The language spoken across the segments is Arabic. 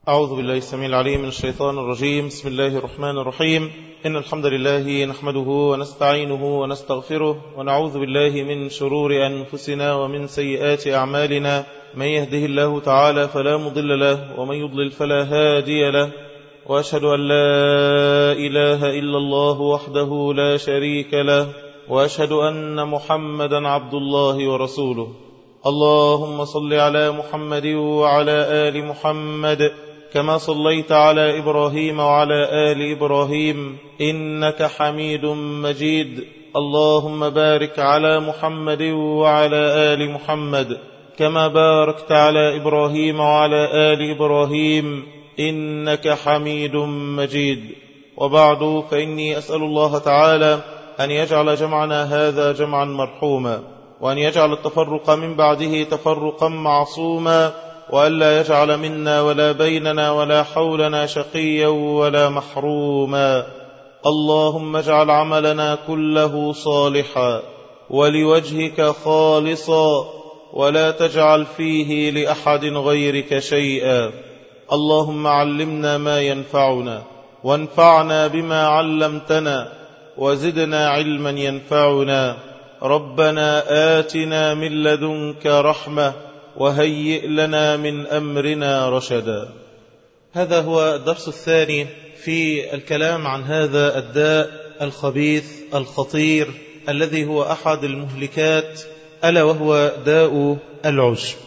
أعوذ بالله السميع العليم من الشيطان الرجيم. بسم الله الرحمن الرحيم. إن الحمد لله نحمده ونستعينه ونستغفره ونعوذ بالله من شرور أنفسنا ومن سيئات أعمالنا. من يهده الله تعالى فلا مضل له ومن يضلل فلا هادي له، وأشهد أن لا إله إلا الله وحده لا شريك له، وأشهد أن محمدا عبد الله ورسوله. اللهم صل على محمد وعلى آل محمد كما صليت على إبراهيم وعلى آل إبراهيم إنك حميد مجيد. اللهم بارك على محمد وعلى آل محمد كما باركت على إبراهيم وعلى آل إبراهيم إنك حميد مجيد. وبعد، فإني أسأل الله تعالى أن يجعل جمعنا هذا جمعا مرحوما، وأن يجعل التفرق من بعده تفرقا معصوما، وألا يجعل منا ولا بيننا ولا حولنا شقيا ولا محروما. اللهم اجعل عملنا كله صالحا ولوجهك خالصا، ولا تجعل فيه لأحد غيرك شيئا. اللهم علمنا ما ينفعنا وانفعنا بما علمتنا وزدنا علما ينفعنا. ربنا آتنا من لدنك رحمة وهيئ لنا من أمرنا رشدا. هذا هو الدرس الثاني في الكلام عن هذا الداء الخبيث الخطير الذي هو أحد المهلكات، ألا وهو داء العجب.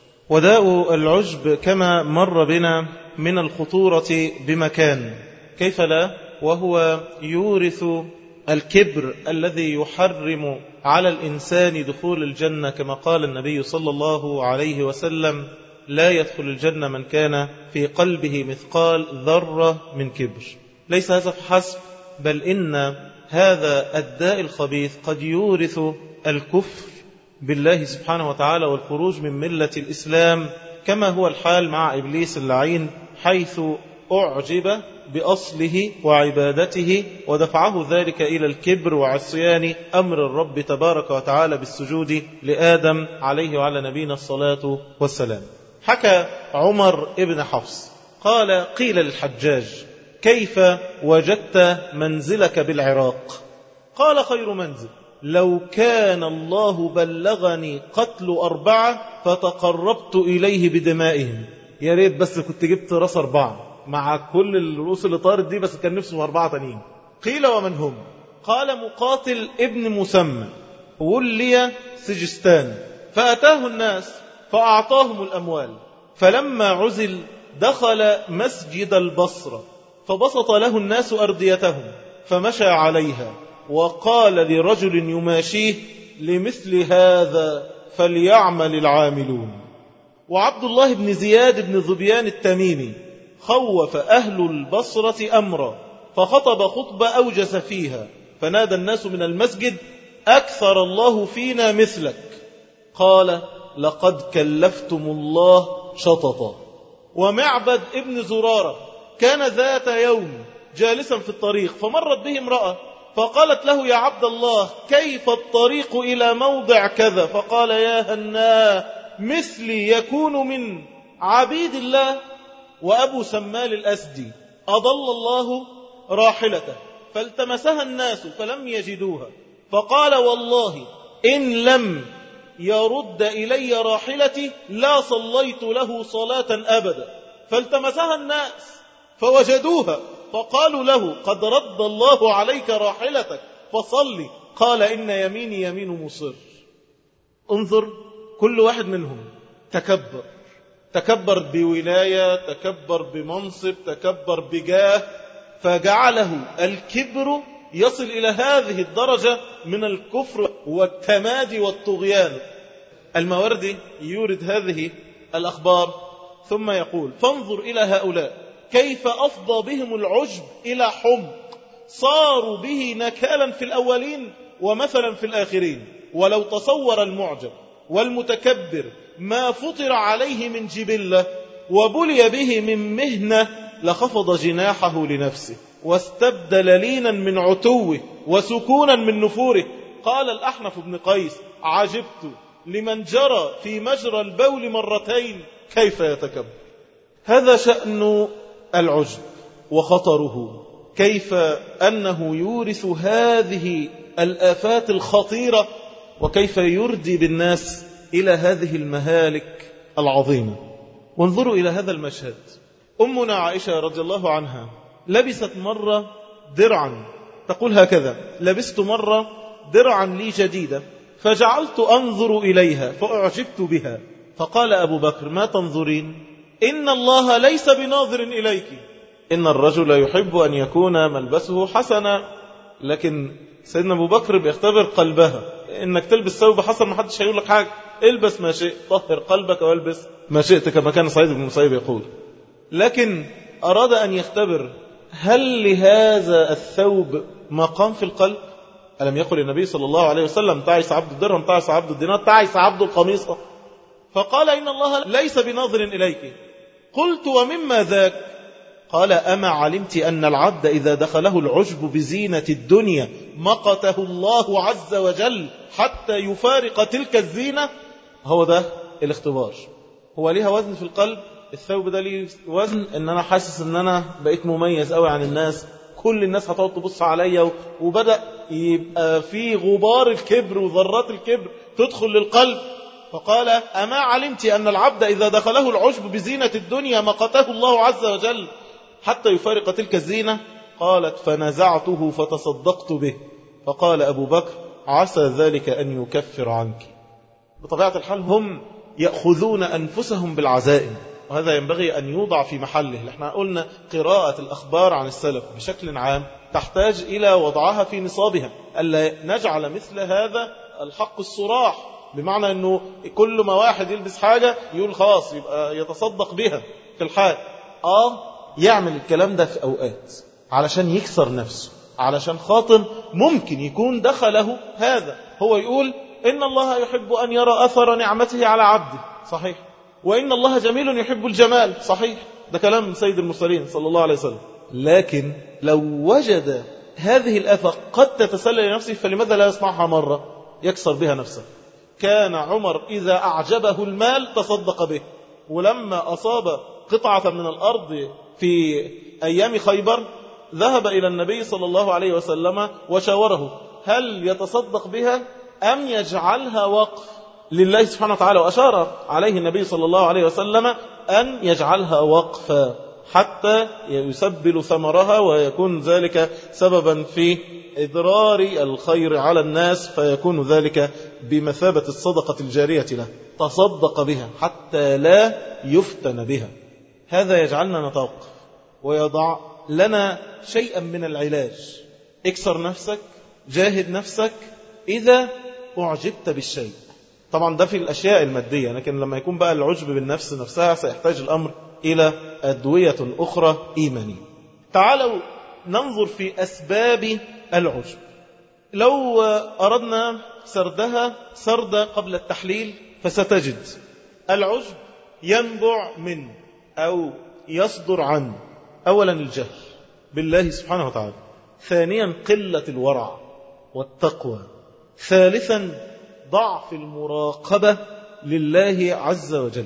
وداء العجب كما مر بنا من الخطورة بمكان، كيف لا، وهو يورث الكبر الذي يحرم على الإنسان دخول الجنة، كما قال النبي صلى الله عليه وسلم: لا يدخل الجنة من كان في قلبه مثقال ذرة من كبر. ليس هذا فحسب، بل إن هذا الداء الخبيث قد يورث الكفر بالله سبحانه وتعالى والخروج من ملة الإسلام، كما هو الحال مع إبليس اللعين، حيث أعجب بأصله وعبادته ودفعه ذلك إلى الكبر وعصيان أمر الرب تبارك وتعالى بالسجود لآدم عليه وعلى نبينا الصلاة والسلام. حكى عمر ابن حفص قال: قيل للحجاج: كيف وجدت منزلك بالعراق؟ قال: خير منزل، لو كان الله بلغني قتل 4 فتقربت إليه بدمائهم. يا ريت بس كنت جبت راس 4 مع كل الرؤوس اللي طارت دي، بس كان نفسه 4 تانيين. قيل: ومن هم؟ قال: مقاتل ابن مسمى ولي سجستان، فأتاه الناس فأعطاهم الأموال، فلما عزل دخل مسجد البصرة فبسط له الناس أرديتهم فمشى عليها، وقال لرجل يماشيه: لمثل هذا فليعمل العاملون. وعبد الله بن زياد بن ذبيان التميمي خوف أهل البصرة أمرا، فخطب خطبة أوجس فيها، فنادى الناس من المسجد: أكثر الله فينا مثلك. قال: لقد كلفتم الله شططا. ومعبد ابن زرارة كان ذات يوم جالسا في الطريق، فمرت به امرأة فقالت له: يا عبد الله، كيف الطريق إلى موضع كذا؟ فقال: يا هناه، مثلي يكون من عبيد الله. وأبو سمال الأسدي أضل الله راحلته فالتمسها الناس فلم يجدوها، فقال: والله إن لم يرد إلي راحلتي لا صليت له صلاة أبدا. فالتمسها الناس فوجدوها، فقالوا له: قد رد الله عليك راحلتك فصلي. قال: إن يميني يمين مصر. انظر، كل واحد منهم تكبر بولاية، تكبر بمنصب، تكبر بجاه، فجعله الكبر يصل إلى هذه الدرجة من الكفر والتمادي والطغيان. الماوردي يورد هذه الأخبار ثم يقول: فانظر إلى هؤلاء كيف أفضى بهم العجب إلى حمق، صاروا به نكالا في الأولين ومثلا في الآخرين. ولو تصور المعجب والمتكبر ما فطر عليه من جبلة وبلي به من مهنة لخفض جناحه لنفسه واستبدل لينا من عتوه وسكونا من نفوره. قال الأحنف بن قيس: عجبت لمن جرى في مجرى البول 2 كيف يتكبر. هذا شأن العجب وخطره، كيف أنه يورث هذه الآفات الخطيرة، وكيف يردي بالناس إلى هذه المهالك العظيمة. وانظروا إلى هذا المشهد. أمنا عائشة رضي الله عنها لبست مرة درعا، تقول هكذا: لبست مرة درعا لي جديدة فجعلت أنظر إليها فأعجبت بها، فقال أبو بكر: ما تنظرين؟ إن الله ليس بناظر إليك. إن الرجل يحب أن يكون ملبسه حسنا، لكن سيدنا أبو بكر بيختبر قلبها. إنك تلبس ثوب حسن ما حدش هيقول لك حاجة، البس ما شئت، طهر قلبك والبس ما شئت، كما كان سعيد بن المسيب يقول. لكن أراد أن يختبر هل لهذا الثوب مقام في القلب؟ ألم يقل النبي صلى الله عليه وسلم: تعيس عبد الدرهم، تعيس عبد الدينار، تعيس عبد القميصة. فقال: إن الله ليس بناظر إليك. قلت: ومما ذاك؟ قال: أما علمت أن العبد إذا دخله العجب بزينة الدنيا مقته الله عز وجل حتى يفارق تلك الزينة؟ هو ده الاختبار. هو ليها وزن في القلب. الثوب ده ليه وزن، ان انا حاسس ان انا بقيت مميز قوي عن الناس، كل الناس هتقعد تبص عليا، وبدأ يبقى في غبار الكبر وذرات الكبر تدخل للقلب. فقال: أما علمت أن العبد إذا دخله العجب بزينة الدنيا مقته الله عز وجل حتى يفارق تلك الزينة؟ قالت: فنزعته فتصدقت به. فقال أبو بكر: عسى ذلك أن يكفر عنك. بطبيعة الحال هم يأخذون أنفسهم بالعزائم، وهذا ينبغي أن يوضع في محله. احنا قلنا قراءة الأخبار عن السلف بشكل عام تحتاج إلى وضعها في نصابها، ألا نجعل مثل هذا الحق الصراح، بمعنى أنه كل ما واحد يلبس حاجة يقول خلاص يبقى يتصدق بها في الحال. يعمل الكلام ده في أوقات علشان يكسر نفسه، علشان خاطر ممكن يكون دخله هذا. هو يقول: إن الله يحب أن يرى أثر نعمته على عبده، صحيح، وإن الله جميل يحب الجمال، صحيح، ده كلام سيد المرسلين صلى الله عليه وسلم. لكن لو وجد هذه الآفة قد تتسلل لنفسه، فلماذا لا يصنعها مرة يكسر بها نفسه؟ كان عمر إذا أعجبه المال تصدق به، ولما أصاب قطعة من الأرض في أيام خيبر ذهب إلى النبي صلى الله عليه وسلم وشاوره هل يتصدق بها أم يجعلها وقف لله سبحانه وتعالى، وأشار عليه النبي صلى الله عليه وسلم أن يجعلها وقفا حتى يسبل ثمرها ويكون ذلك سببا في إضرار الخير على الناس، فيكون ذلك بمثابة الصدقة الجارية له. تصدق بها حتى لا يفتن بها. هذا يجعلنا نتوقف ويضع لنا شيئا من العلاج. اكسر نفسك، جاهد نفسك إذا أعجبت بالشيء. طبعا ده في الأشياء المادية، لكن لما يكون بقى العجب بالنفس نفسها سيحتاج الأمر إلى أدوية أخرى إيمانية. تعالوا ننظر في أسباب العجب. لو أردنا سردها سرد قبل التحليل فستجد العجب ينبع من أو يصدر عن أولا الجهل بالله سبحانه وتعالى، ثانيا قلة الورع والتقوى، ثالثا ضعف المراقبة لله عز وجل،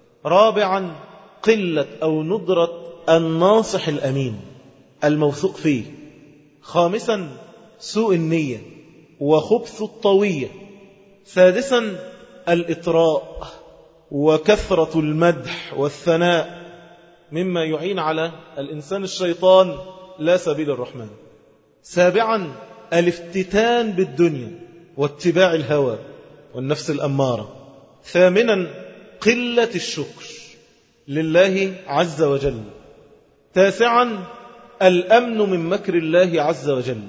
رابعا قلة أو ندرة الناصح الأمين الموثوق فيه، خامسا سوء النية وخبث الطوية، سادسا الإطراء وكثرة المدح والثناء مما يعين على الإنسان الشيطان لا سبيل الرحمن، سابعا الافتتان بالدنيا واتباع الهوى والنفس الأمارة، ثامنا قلة الشكر لله عز وجل، تاسعا الأمن من مكر الله عز وجل،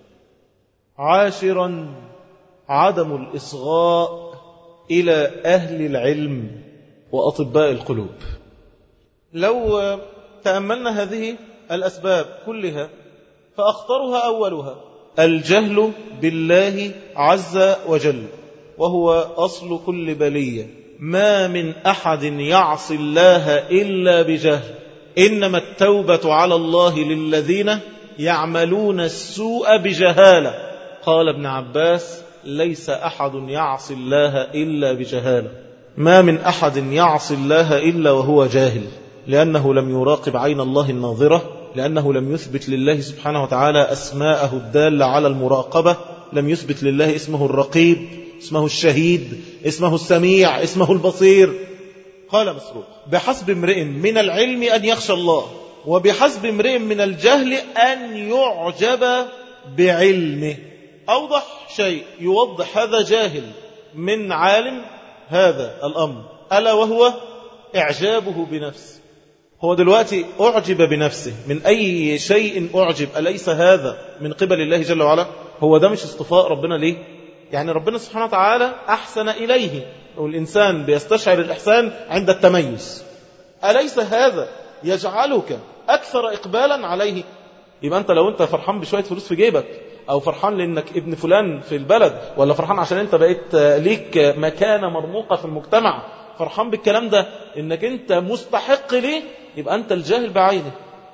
عاشرا عدم الإصغاء إلى أهل العلم وأطباء القلوب. لو تأملنا هذه الأسباب كلها فأخطرها أولها الجهل بالله عز وجل، وهو أصل كل بلية. ما من أحد يعصي الله إلا بجهل، إنما التوبة على الله للذين يعملون السوء بجهالة. قال ابن عباس: ليس أحد يعصي الله إلا بجهالة. ما من أحد يعصي الله إلا وهو جاهل. لأنه لم يراقب عين الله الناظرة، لأنه لم يثبت لله سبحانه وتعالى أسماءه الدالة على المراقبة، لم يثبت لله اسمه الرقيب، اسمه الشهيد، اسمه السميع، اسمه البصير. قال مسروق: بحسب امرئ من العلم أن يخشى الله، وبحسب امرئ من الجهل أن يعجب بعلمه. أوضح شيء يوضح هذا جاهل من عالم هذا الأمر، ألا وهو إعجابه بنفسه. هو دلوقتي أعجب بنفسه من أي شيء أعجب، أليس هذا من قبل الله جل وعلا؟ هو ده مش اصطفاء ربنا ليه؟ يعني ربنا سبحانه وتعالى أحسن إليه، والإنسان بيستشعر الإحسان عند التميز. أليس هذا يجعلك أكثر إقبالا عليه؟ يبقى أنت لو أنت فرحان بشوية فلوس في جيبك، أو فرحان لأنك ابن فلان في البلد، ولا فرحان عشان أنت بقيت ليك مكانة مرموقة في المجتمع، فرحان بالكلام ده إنك أنت مستحق ليه، يبقى أنت الجاهل بعينه.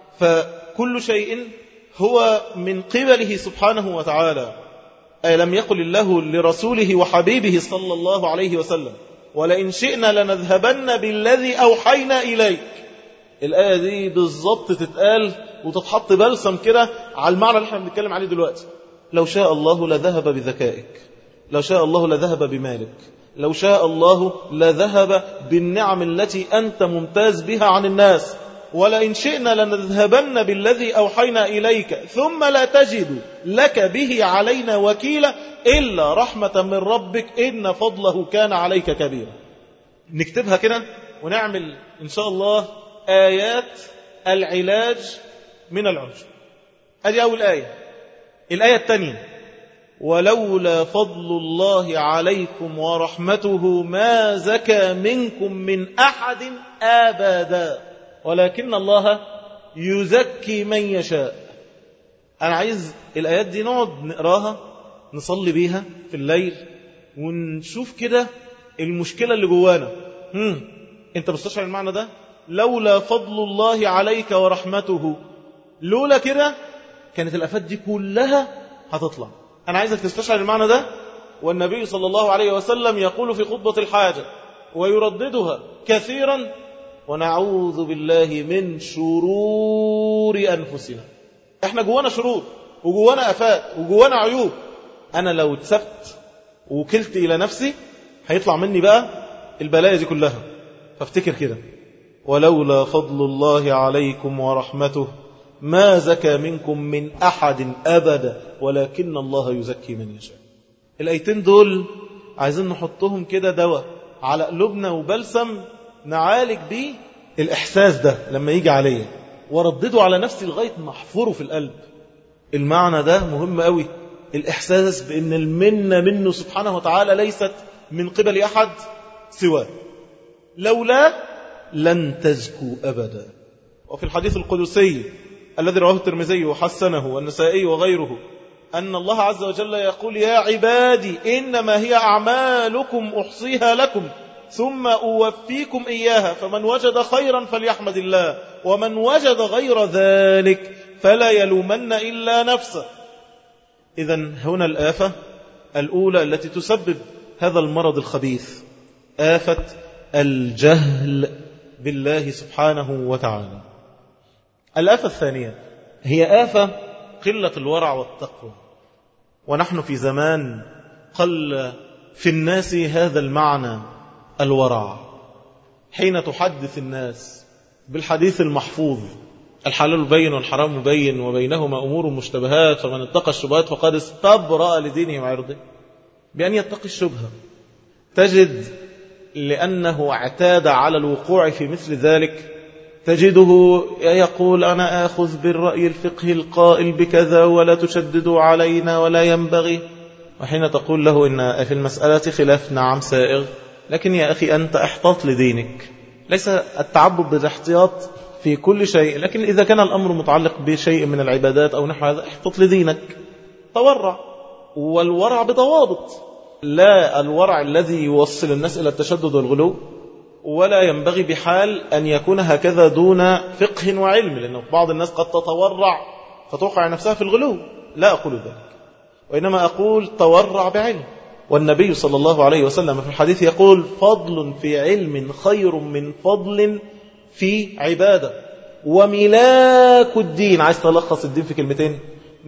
فكل شيء هو من قبله سبحانه وتعالى. ألم يقل الله لرسوله وحبيبه صلى الله عليه وسلم: ولئن شئنا لنذهبن بالذي أوحينا إليك. الآية دي بالضبط تتقال وتتحط بلسم كده على المعنى اللي احنا بنتكلم عليه دلوقتي. لو شاء الله لذهب بذكائك، لو شاء الله لذهب بمالك، لو شاء الله لذهب بالنعم التي أنت ممتاز بها عن الناس. ولئن شئنا لنذهبن بالذي أوحينا إليك ثم لا تجد لك به علينا وكيلا إلا رحمة من ربك إن فضله كان عليك كبيرا. نكتبها كده ونعمل إن شاء الله آيات العلاج من العجب. هذه أول آية. الآية الثانية: ولولا فضل الله عليكم ورحمته ما زكى منكم من أحد أبدا ولكن الله يزكي من يشاء. أنا عايز الآيات دي نقعد نقراها، نصلي بيها في الليل، ونشوف كده المشكلة اللي جوانا. أنت مستشعر المعنى ده؟ لولا فضل الله عليك ورحمته، لولا كده كانت الآفات دي كلها هتطلع. أنا عايزك تستشعر المعنى ده. والنبي صلى الله عليه وسلم يقول في خطبة الحاجة ويرددها كثيرا: ونعوذ بالله من شرور أنفسنا. احنا جوانا شرور وجوانا آفات وجوانا عيوب. أنا لو اتسبت وكلت إلى نفسي هيطلع مني بقى البلايا دي كلها. فافتكر كده: ولولا فضل الله عليكم ورحمته ما زكى منكم من أحد أبدا ولكن الله يزكي من يشاء. الآيتين دول عايزين نحطهم كده دواء على قلوبنا وبلسم نعالج بيه الإحساس ده لما يجي عليه، وردده على نفسي لغاية ما احفره في القلب. المعنى ده مهم قوي، الإحساس بأن المنة منه سبحانه وتعالى ليست من قبل أحد سواه. لولا لن تزكوا أبدا. وفي الحديث القدسي الذي رواه الترمذي وحسنه والنسائي وغيره أن الله عز وجل يقول: يا عبادي إنما هي أعمالكم أحصيها لكم ثم أوفيكم إياها، فمن وجد خيرا فليحمد الله، ومن وجد غير ذلك فلا يلومن إلا نفسه. إذن هنا الآفة الأولى التي تسبب هذا المرض الخبيث، آفة الجهل بالله سبحانه وتعالى. الآفة الثانية هي آفة قلة الورع والتقوى. ونحن في زمان قل في الناس هذا المعنى الورع. حين تحدث الناس بالحديث المحفوظ: الحلال بين والحرام بين وبينهما أمور مشتبهات فمن اتقى الشبهات فقد استبرأ لدينه وعرضه، بأن يتقي الشبهة، تجد لأنه اعتاد على الوقوع في مثل ذلك تجده يقول: أنا آخذ بالرأي الفقهي القائل بكذا ولا تشددوا علينا ولا ينبغي. وحين تقول له إن في المسألة خلاف نعم سائغ، لكن يا أخي أنت احتاط لدينك، ليس التعبد بالاحتياط في كل شيء، لكن إذا كان الأمر متعلق بشيء من العبادات أو نحو هذا احتاط لدينك، تورع. والورع بضوابط، لا الورع الذي يوصل الناس إلى التشدد والغلو، ولا ينبغي بحال أن يكون هكذا دون فقه وعلم، لأنه بعض الناس قد تتورع فتوقع نفسها في الغلو. لا أقول ذلك، وإنما أقول تورع بعلم. والنبي صلى الله عليه وسلم في الحديث يقول: فضل في علم خير من فضل في عبادة. وملاك الدين، عايز تلخص الدين في كلمتين،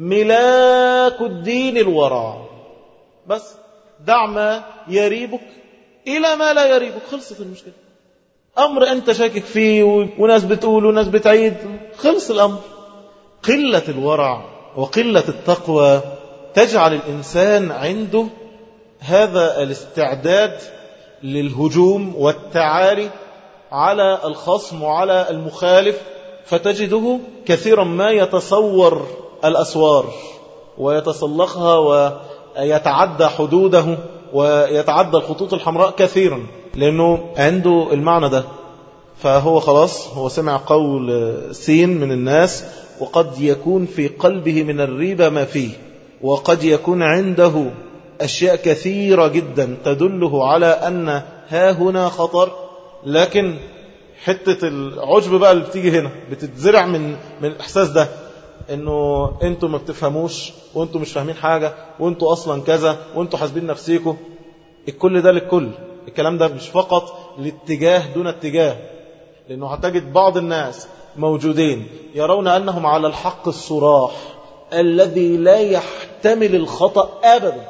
ملاك الدين الورع. بس دع ما يريبك إلى ما لا يريبك، خلصت المشكلة. أمر أنت شاكك فيه وناس بتقول وناس بتعيد، خلص الأمر. قلة الورع وقلة التقوى تجعل الإنسان عنده هذا الاستعداد للهجوم والتعالي على الخصم وعلى المخالف، فتجده كثيرا ما يتصور الأسوار ويتسلقها ويتعدى حدوده ويتعدى الخطوط الحمراء كثيرا، لأنه عنده المعنى ده. فهو خلاص هو سمع قول سين من الناس، وقد يكون في قلبه من الريبة ما فيه، وقد يكون عنده أشياء كثيرة جدا تدله على أن ها هنا خطر، لكن حتة العجب بقى اللي بتيجي هنا بتتزرع من الإحساس ده، إنه أنتوا ما بتفهموش، وأنتوا مش فاهمين حاجة، وأنتوا أصلا كذا، وأنتوا حاسبين نفسيكم. الكل ده للكل، الكلام ده مش فقط لاتجاه دون اتجاه، لأنه هتجد بعض الناس موجودين يرون أنهم على الحق الصراح الذي لا يحتمل الخطأ أبدا،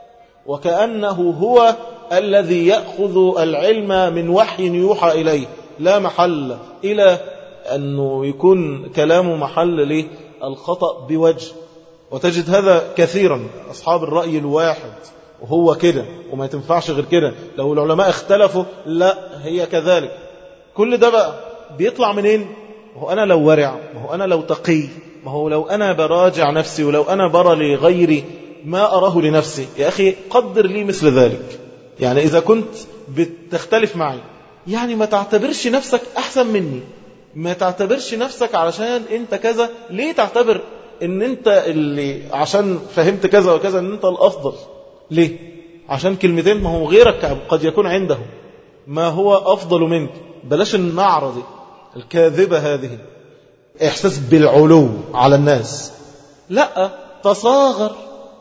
وكأنه هو الذي يأخذ العلم من وحي يوحى إليه لا محل، إلى أنه يكون كلامه محل للخطأ بوجه. وتجد هذا كثيرا أصحاب الرأي الواحد، وهو كده وما تنفعش غير كده، لو العلماء اختلفوا لا هي كذلك. كل ده بقى بيطلع منين؟ ما هو أنا لو ورع، ما هو أنا لو تقي، ما هو لو أنا براجع نفسي، ولو أنا برى لغيري ما أراه لنفسي. يا أخي قدر لي مثل ذلك. يعني إذا كنت بتختلف معي، يعني ما تعتبرش نفسك أحسن مني، ما تعتبرش نفسك علشان أنت كذا. ليه تعتبر أن أنت اللي عشان فهمت كذا وكذا أن أنت الأفضل؟ ليه؟ عشان كلمتين؟ ما هو غيرك قد يكون عنده ما هو أفضل منك. بلاش المعرض الكاذبة هذه، إحساس بالعلو على الناس. لا، تصاغر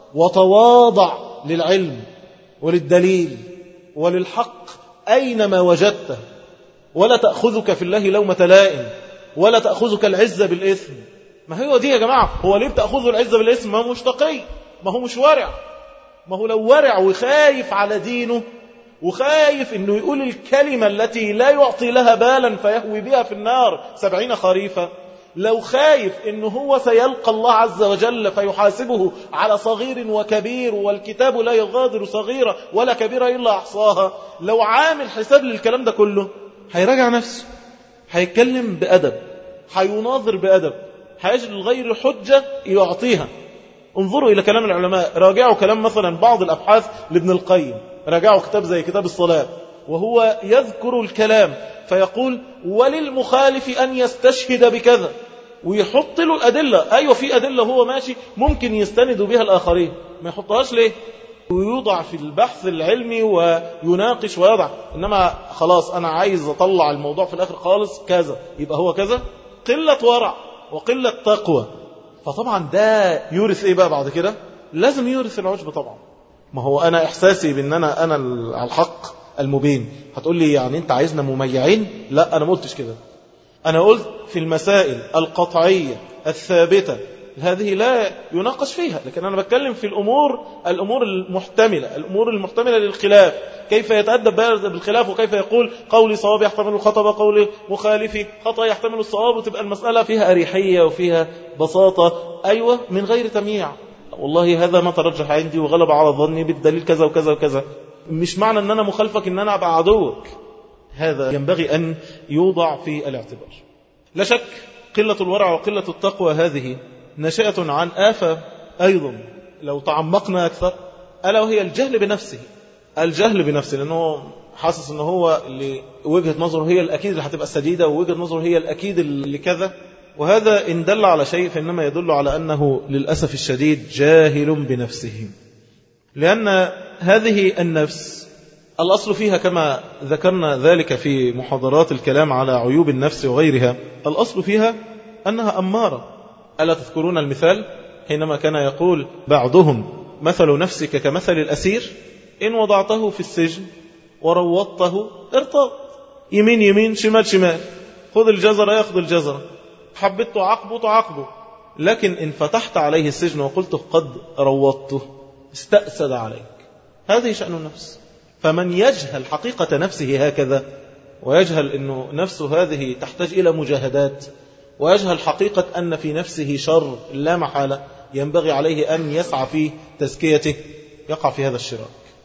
وتواضع للعلم وللدليل وللحق أينما وجدته، ولا تأخذك في الله لومة لائم، ولا تأخذك العزة بالإثم. ما هو دي يا جماعة، هو ليه بتأخذه العزة بالإثم؟ ما هو مش تقي، ما هو مش ورع. ما هو لو ورع وخايف على دينه، وخايف انه يقول الكلمة التي لا يعطي لها بالا فيهوي بها في النار 70 خريفا، لو خايف انه هو سيلقى الله عز وجل فيحاسبه على صغير وكبير، والكتاب لا يغادر صغيرة ولا كبيرة إلا أحصاها، لو عامل حساب للكلام ده كله، هيراجع نفسه، هيتكلم بأدب، هيناظر بأدب، هيجد الغير حجة يعطيها. انظروا إلى كلام العلماء، راجعوا كلام مثلا بعض الأبحاث لابن القيم، راجعوا كتاب زي كتاب الصلاة، وهو يذكر الكلام فيقول وللمخالف أن يستشهد بكذا، ويحط له الأدلة. أيوة في أدلة هو ماشي ممكن يستند بها الآخرين، ما يحطهاش ليه؟ ويوضع في البحث العلمي ويناقش ويضع. إنما خلاص أنا عايز أطلع الموضوع في الآخر خالص كذا، يبقى هو كذا. قلة ورع وقلة تقوى. فطبعا ده يورث إيه بقى بعد كده؟ لازم يورث العجب طبعا. ما هو أنا إحساسي بأن أنا على الحق المبين. هتقول لي يعني أنت عايزنا مميعين؟ لا، أنا ما قلتش كده. أنا قلت في المسائل القطعية الثابتة هذه لا يناقش فيها، لكن أنا بتكلم في الأمور المحتملة، الأمور المحتملة للخلاف، كيف يتأدب بالخلاف، وكيف يقول قولي صواب يحتمل الخطأ وقولي مخالفي خطأ يحتمل الصواب، وتبقى المسألة فيها أريحية وفيها بساطة. أيوة، من غير تمييع. والله هذا ما ترجح عندي وغلب على ظني بالدليل كذا وكذا وكذا. مش معنى أن أنا مخالفك أن أنا أبقى عدوك. هذا ينبغي أن يوضع في الاعتبار. لا شك قلة الورع وقلة التقوى هذه نشأة عن آفة أيضا لو تعمقنا أكثر، ألا وهي الجهل بنفسه. الجهل بنفسه، لأنه حاسس أنه هو اللي وجهة نظره هي الأكيد اللي هتبقى السديدة، ووجهة نظره هي الأكيد اللي كذا. وهذا إن دل على شيء فإنما يدل على أنه للأسف الشديد جاهل بنفسه، لأن هذه النفس الأصل فيها كما ذكرنا ذلك في محاضرات الكلام على عيوب النفس وغيرها، الأصل فيها أنها أمارة. ألا تذكرون المثال حينما كان يقول بعضهم مثل نفسك كمثل الأسير إن وضعته في السجن وروضته ارتاض، يمين يمين شمال شمال، خذ الجزرة يأخذ الجزرة، حبيت تعاقبه تعاقبه. لكن إن فتحت عليه السجن وقلت قد روضته استأسد عليك. هذه شأن النفس. فمن يجهل حقيقة نفسه هكذا، ويجهل أنه نفسه هذه تحتاج إلى مجاهدات، ويجهل حقيقة أن في نفسه شر لا محالة ينبغي عليه أن يسعى في تزكيته، يقع في هذا الشراك.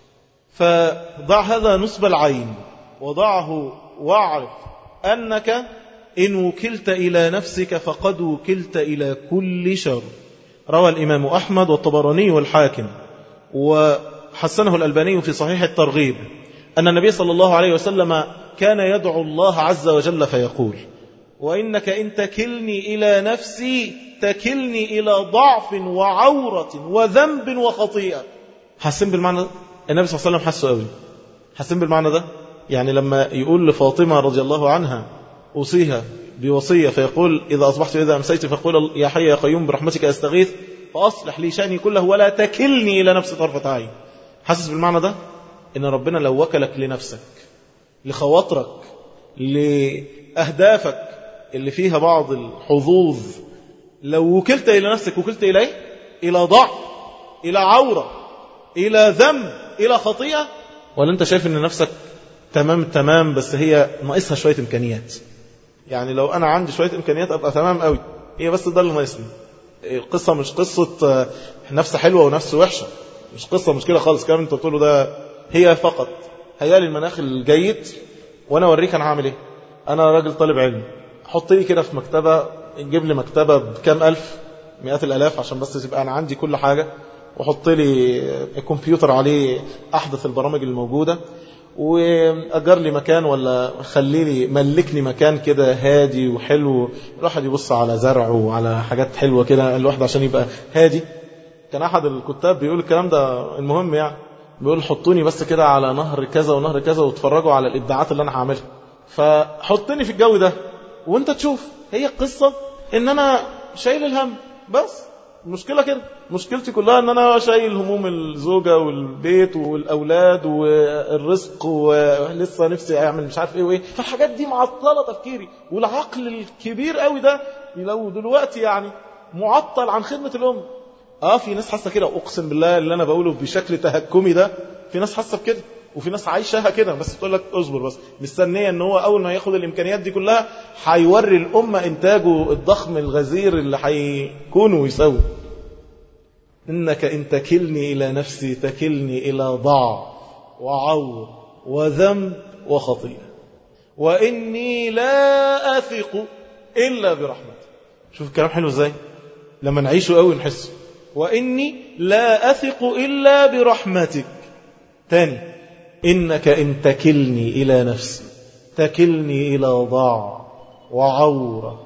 فضع هذا نصب العين وضعه واعرف أنك إن وكلت إلى نفسك فقد وكلت إلى كل شر. روى الإمام أحمد والطبراني والحاكم وحسنه الألباني في صحيح الترغيب أن النبي صلى الله عليه وسلم كان يدعو الله عز وجل فيقول: وإنك إن تكلني إلى نفسي تكلني إلى ضعف وعورة وذنب وخطيئة. حسن بالمعنى ده؟ النبي صلى الله عليه وسلم حسه قوي. حسن بالمعنى ده؟ يعني لما يقول لفاطمة رضي الله عنها أوصيها بوصية فيقول: إذا أصبحت وإذا أمسيت فقول يا حي يا قيوم برحمتك أستغيث فأصلح لي شأني كله ولا تكلني إلى نفسي طرفة عين. حاسس بالمعنى ده؟ إن ربنا لو وكلك لنفسك، لخواطرك، لأهدافك اللي فيها بعض الحظوظ، لو وكلت إلى نفسك وكلت إليه، إلى ضعف، إلى عورة، إلى ذنب، إلى خطيئة، ولا أنت شايف أن نفسك تمام بس هي ناقصها شوية إمكانيات؟ يعني لو أنا عندي شوية إمكانيات أبقى تمام قوي، هي بس ده اللي ناقصني. القصة مش قصة نفس حلوة ونفس وحشة، مش قصة مشكلة خالص. كلام أنت تقوله ده هي فقط هيالي المناخ الجيد وأنا أوريك أنا هعمل إيه. أنا راجل طالب علم، حط لي كده في مكتبة، نجيب لي مكتبة بكام ألف، مئات الألاف، عشان بس تبقى أنا عندي كل حاجة، وحط لي الكمبيوتر عليه أحدث البرامج الموجودة، وأجر لي مكان ولا خلي لي ملكني مكان كده هادي وحلو، الواحد يبص على زرع وعلى حاجات حلوة كده الواحد عشان يبقى هادي. كان أحد الكتاب بيقول الكلام ده. المهم يعني بيقول حطوني بس كده على نهر كذا ونهر كذا وتفرجوا على الإبداعات اللي أنا هعملها، فحطني في الجو ده وانت تشوف. هي القصة ان انا شايل الهم بس. المشكلة كده، مشكلتي كلها ان انا شايل هموم الزوجة والبيت والاولاد والرزق ولسه نفسي اعمل مش عارف ايه وايه. فالحاجات دي معطلة تفكيري، والعقل الكبير قوي ده لو دلوقتي يعني معطل عن خدمة الام. في ناس حاسة كده، اقسم بالله اللي انا بقوله بشكل تهكمي ده، في ناس حاسة بكده وفي ناس عايشها كده، بس تقول لك اصبر بس، مستنيه ان هو اول ما ياخد الامكانيات دي كلها هيوري الامه انتاجه الضخم الغزير اللي هيكون ويسوي. انك ان تكلني الى نفسي تكلني الى ضعف وعور وذنب وخطيئه واني لا اثق الا برحمتك. شوف الكلام حلو ازاي لما نعيشه قوي نحسه. واني لا اثق الا برحمتك. تاني، إنك إن تكلني إلى نفسي تكلني إلى ضعف وعورة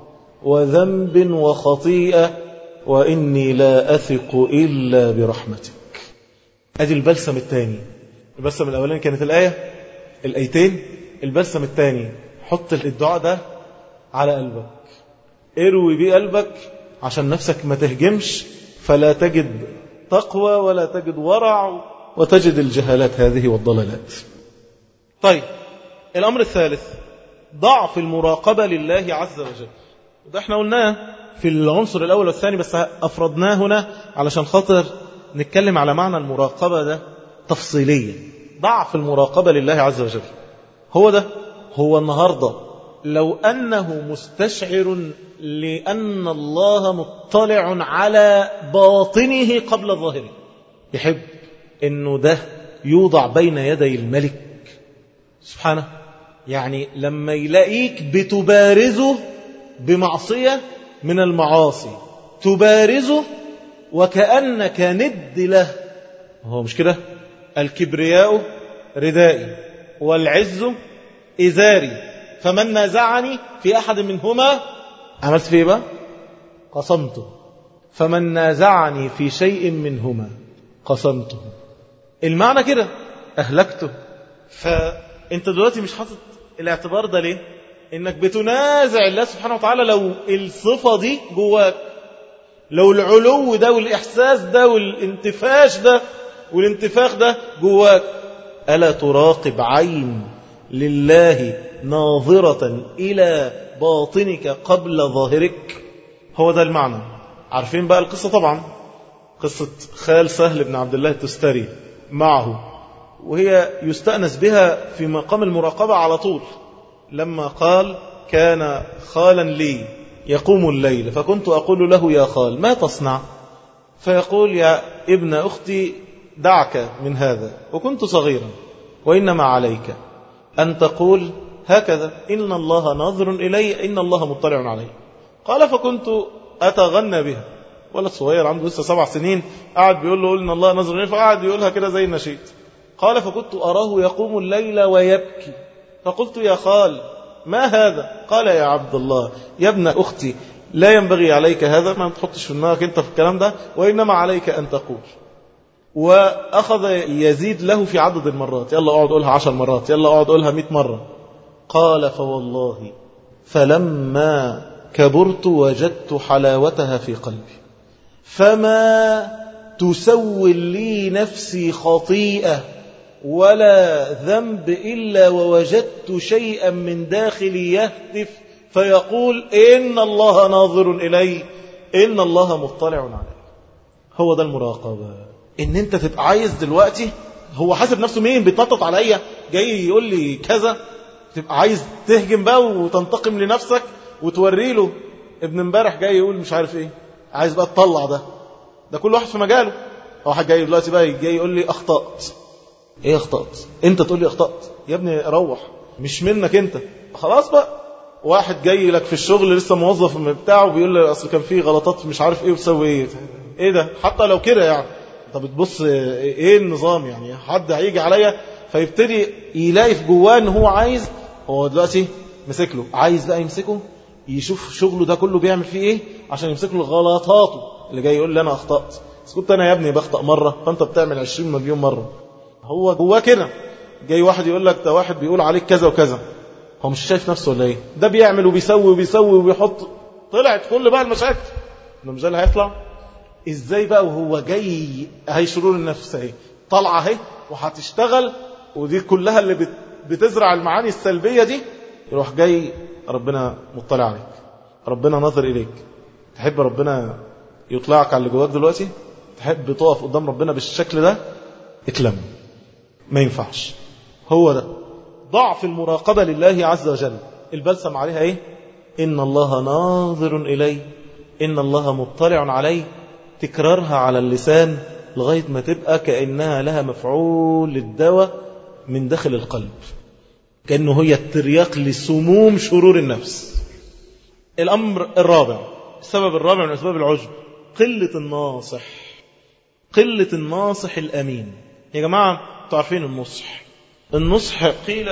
وذنب وخطيئة وإني لا أثق إلا برحمتك. أدي البلسم الثاني. البلسم الأولاني كانت الآية، الآيتين. البلسم الثاني، حط الدعاء ده على قلبك، اروي بيه قلبك عشان نفسك ما تهجمش، فلا تجد تقوى ولا تجد ورع وتجد الجهالات هذه والضلالات. طيب، الأمر الثالث ضعف المراقبة لله عز وجل. وده احنا قلناه في العنصر الأول والثاني، بس أفردناه هنا علشان خاطر نتكلم على معنى المراقبة ده تفصيليا. ضعف المراقبة لله عز وجل هو ده. هو النهاردة لو أنه مستشعر لأن الله مطلع على باطنه قبل ظاهره، يحب إنه ده يوضع بين يدي الملك سبحانه. يعني لما يلاقيك بتبارزه بمعصية من المعاصي، تبارزه وكأنك ند له. هو مش كده؟ الكبرياء ردائي والعز إزاري فمن نازعني في أحد منهما عملت فيه بقى قسمته، فمن نازعني في شيء منهما قسمته. المعنى كده أهلكته. فأنت دلوقتي مش حاطط الاعتبار ده ليه؟ إنك بتنازع الله سبحانه وتعالى. لو الصفة دي جواك، لو العلو ده والإحساس ده والانتفاش ده والانتفاخ ده جواك، ألا تراقب عين لله ناظرة إلى باطنك قبل ظاهرك. هو ده المعنى. عارفين بقى القصة طبعا، قصة خال سهل بن عبد الله التستري معه، وهي يستأنس بها في مقام المراقبة على طول. لما قال كان خالا لي يقوم الليل فكنت أقول له يا خال ما تصنع؟ فيقول يا ابن أختي دعك من هذا، وكنت صغيرا، وإنما عليك أن تقول هكذا إن الله ناظر إلي إن الله مطلع علي. قال فكنت أتغنى بها. ولد صغير عنده لسه 7 سنين قاعد بيقول له إن الله ناظر إلي، فقعد يقولها كده زي النشيد. قال فكنت أراه يقوم الليل ويبكي، فقلت يا خال ما هذا؟ قال يا عبد الله يا ابن أختي لا ينبغي عليك هذا، ما تحطش في دماغك أنت في الكلام ده، وإنما عليك أن تقول. وأخذ يزيد له في عدد المرات، يلا أقعد أقولها 10 مرات، يلا أقعد أقولها 100 مرة. قال فوالله فلما كبرت وجدت حلاوتها في قلبي، فما تسول لي نفسي خطيئة ولا ذنب إلا ووجدت شيئا من داخلي يهتف فيقول إن الله ناظر إلي إن الله مطلع علي. هو ده المراقبة، إن أنت تبقى عايز دلوقتي، هو حاسب نفسه مين بيتنطط عليا جاي يقول لي كذا، تبقى عايز تهجم بقى وتنتقم لنفسك وتوري له ابن امبارح جاي يقول مش عارف ايه، عايز بقى تطلع ده كل واحد في مجاله. واحد جاي دلوقتي بقى جاي يقول لي اخطأت. ايه اخطأت؟ انت تقول لي اخطأت؟ يا ابني روح، مش منك انت، خلاص بقى. واحد جاي لك في الشغل لسه موظف من بتاعه بيقول لي اصل كان فيه غلطات مش عارف ايه وتسوي ايه. ايه ده؟ حتى لو كده يعني انت بتبص ايه النظام؟ يعني حد هيجي عليا فيبتدي يلاقي في جواه ان هو عايز، هو دلوقتي مسك له، عايز بقى يمسكه يشوف شغله ده كله بيعمل فيه ايه عشان يمسك له غلطاته. اللي جاي يقول لي انا اخطأت، بس كنت انا يا ابني بخطأ مرة فانت بتعمل 20 مليون مرة. هو جواه كده. جاي واحد يقول لك ده واحد بيقول عليك كذا وكذا، هو مش شايف نفسه ولا ايه؟ ده بيعمل وبيسوي وبيحط، طلعت كل بقى المشاكل. انه مش هيطلع ازاي بقى وهو جاي؟ هي شرور النفس اهي طالعه اهي وهتشتغل، ودي كلها اللي بتزرع المعاني السلبيه دي. يروح جاي ربنا مطلع عليك، ربنا نظر اليك. تحب ربنا يطلعك على اللي جواك دلوقتي؟ تحب تقف قدام ربنا بالشكل ده؟ اتلم، ما ينفعش. هو ده ضعف المراقبة لله عز وجل. البلسم عليها ايه؟ إن الله ناظر إلي إن الله مطلع علي. تكرارها على اللسان لغاية ما تبقى كأنها لها مفعول للدواء من داخل القلب، كأنه هي الترياق لسموم شرور النفس. الأمر الرابع، السبب الرابع من أسباب العجب، قلة الناصح. قلة الناصح الأمين. يا جماعة تعرفين النصح قيل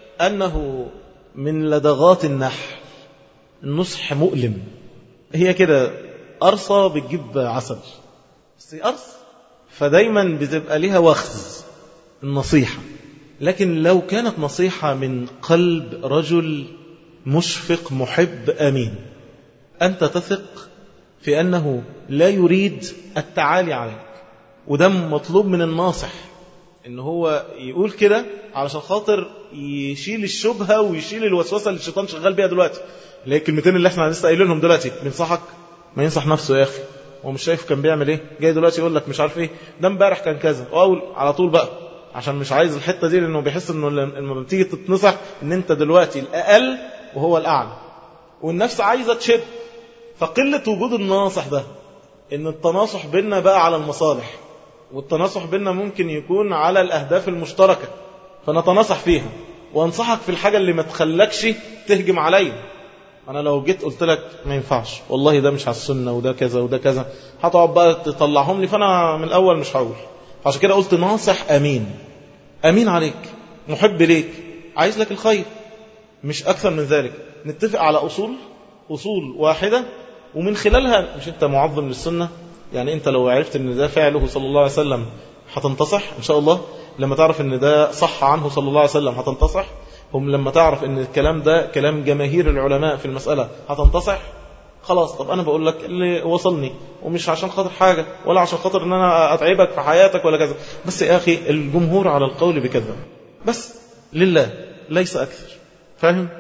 أنه من لدغات النحل. النصح مؤلم. هي كده قرصة بتجيب عسل، بس قرص فدايما بتبقى لها وخز النصيحة. لكن لو كانت نصيحة من قلب رجل مشفق محب أمين، أنت تثق في أنه لا يريد التعالي عليك. وده مطلوب من الناصح، إن هو يقول كده علشان خاطر يشيل الشبهة ويشيل الوسوسة اللي الشيطان شغال بيها دلوقتي. اللي هي الكلمتين اللي احنا لسه قايلينهم دلوقتي، بينصحك ما ينصح نفسه يا أخي، هو مش شايف كان بيعمل ايه؟ جاي دلوقتي يقول لك مش عارف ايه، ده امبارح كان كذا، واقول على طول بقى عشان مش عايز الحتة دي، لأنه بيحس إنه لما بتيجي تتنصح إن أنت دلوقتي الأقل وهو الأعلى، والنفس عايزة تشد. فقلة وجود الناصح ده، إن التناصح بيننا بقى على المصالح، والتناصح بيننا ممكن يكون على الأهداف المشتركة، فنتناصح فيها وانصحك في الحاجة اللي ما تخلكش تهجم عليا. أنا لو جيت قلت لك ما ينفعش والله ده مش على السنة وده كذا وده كذا، هتقعد بقى تطلعهم لي، فأنا من الأول مش هقول. عشان كده قلت ناصح أمين، أمين عليك، محب ليك، عايز لك الخير، مش أكثر من ذلك. نتفق على أصول واحدة، ومن خلالها مش أنت معظم للسنة، يعني أنت لو عرفت أن ده فعله صلى الله عليه وسلم هتنتصح إن شاء الله. لما تعرف أن ده صح عنه صلى الله عليه وسلم هتنتصح. هم لما تعرف أن الكلام ده كلام جماهير العلماء في المسألة هتنتصح. خلاص، طب أنا بقول لك اللي وصلني، ومش عشان خاطر حاجة ولا عشان خاطر أن أنا أتعبك في حياتك ولا كذا، بس يا أخي الجمهور على القول بكذا، بس لله ليس أكثر. فاهم؟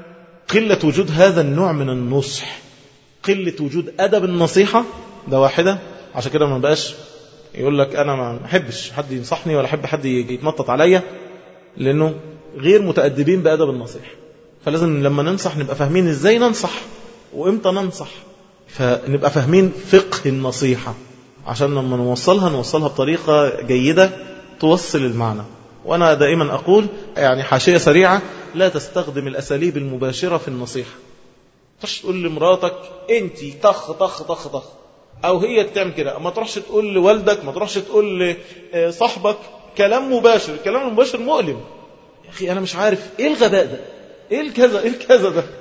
قلة وجود هذا النوع من النصح، قلة وجود أدب النصيحة، ده واحدة. عشان كده ما بقاش يقول لك أنا ما أحبش حد ينصحني ولا أحب حد يتنطط عليا، لأنه غير متأدبين بأدب النصيحة. فلازم لما ننصح نبقى فاهمين إزاي ننصح وإمتى ننصح، فنبقى فاهمين فقه النصيحة عشان لما نوصلها بطريقة جيدة توصل المعنى. وأنا دائما أقول يعني حاشية سريعة، لا تستخدم الأساليب المباشرة في النصيحة. تروحش تقول لمراتك أنت طخ طخ طخ طخ، أو هي تعمل كده. ما تروحش تقول لوالدك، ما تروحش تقول لصاحبك كلام مباشر. الكلام المباشر مؤلم. يا أخي أنا مش عارف إيه الغباء ده، إيه الكذا ده.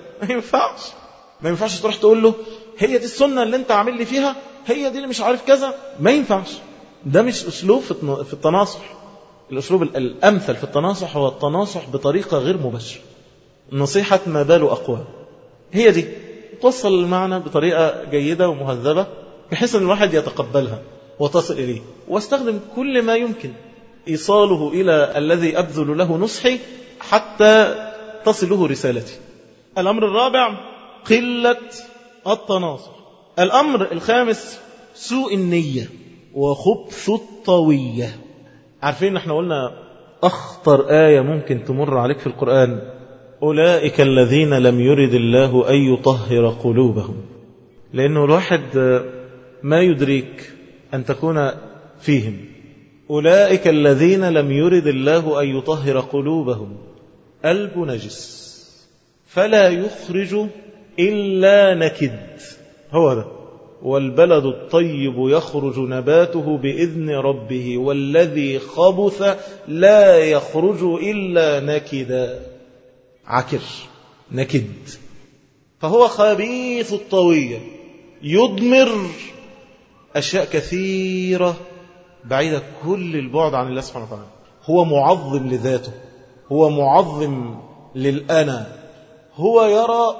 ما ينفعش تروح تقول له هي دي السنة اللي أنت عامل لي فيها، هي دي اللي مش عارف كذا. ما ينفعش. ده مش أسلوب في التناصح. الأسلوب الأمثل في التناصح هو التناصح بطريقة غير مباشرة. نصيحة ما بال أقوى، هي دي توصل المعنى بطريقة جيدة ومهذبة بحيث أن الواحد يتقبلها وتصل إليه. واستخدم كل ما يمكن إيصاله إلى الذي أبذل له نصحي حتى تصل له رسالتي. الأمر الرابع قلة التناصح. الأمر الخامس سوء النية وخبث الطوية. عارفين احنا قلنا أخطر آية ممكن تمر عليك في القرآن أولئك الذين لم يرد الله أن يطهر قلوبهم. لأنه الواحد ما يدريك أن تكون فيهم. أولئك الذين لم يرد الله أن يطهر قلوبهم، قلب نجس فلا يخرج إلا نكد. هو ده. والبلد الطيب يخرج نباته بإذن ربه والذي خبث لا يخرج إلا نكدا. عكر نكد. فهو خبيث الطوية، يضمر أشياء كثيرة بعيدة كل البعد عن الله سبحانه وتعالى. هو معظم لذاته، هو معظم للأنا، هو يرى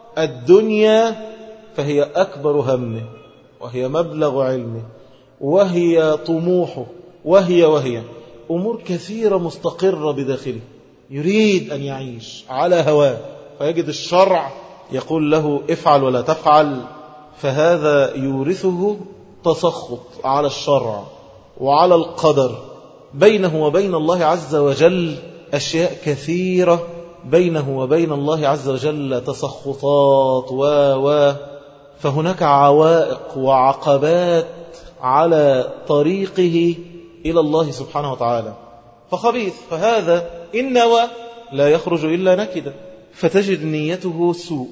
الدنيا فهي أكبر همه وهي مبلغ علمه وهي طموحه وهي أمور كثيرة مستقرة بداخله، يريد أن يعيش على هواه، فيجد الشرع يقول له افعل ولا تفعل، فهذا يورثه تسخط على الشرع وعلى القدر. بينه وبين الله عز وجل أشياء كثيرة، بينه وبين الله عز وجل تسخطات فهناك عوائق وعقبات على طريقه إلى الله سبحانه وتعالى. فخبيث، فهذا إن نوى لا يخرج إلا نكدا، فتجد نيته سوء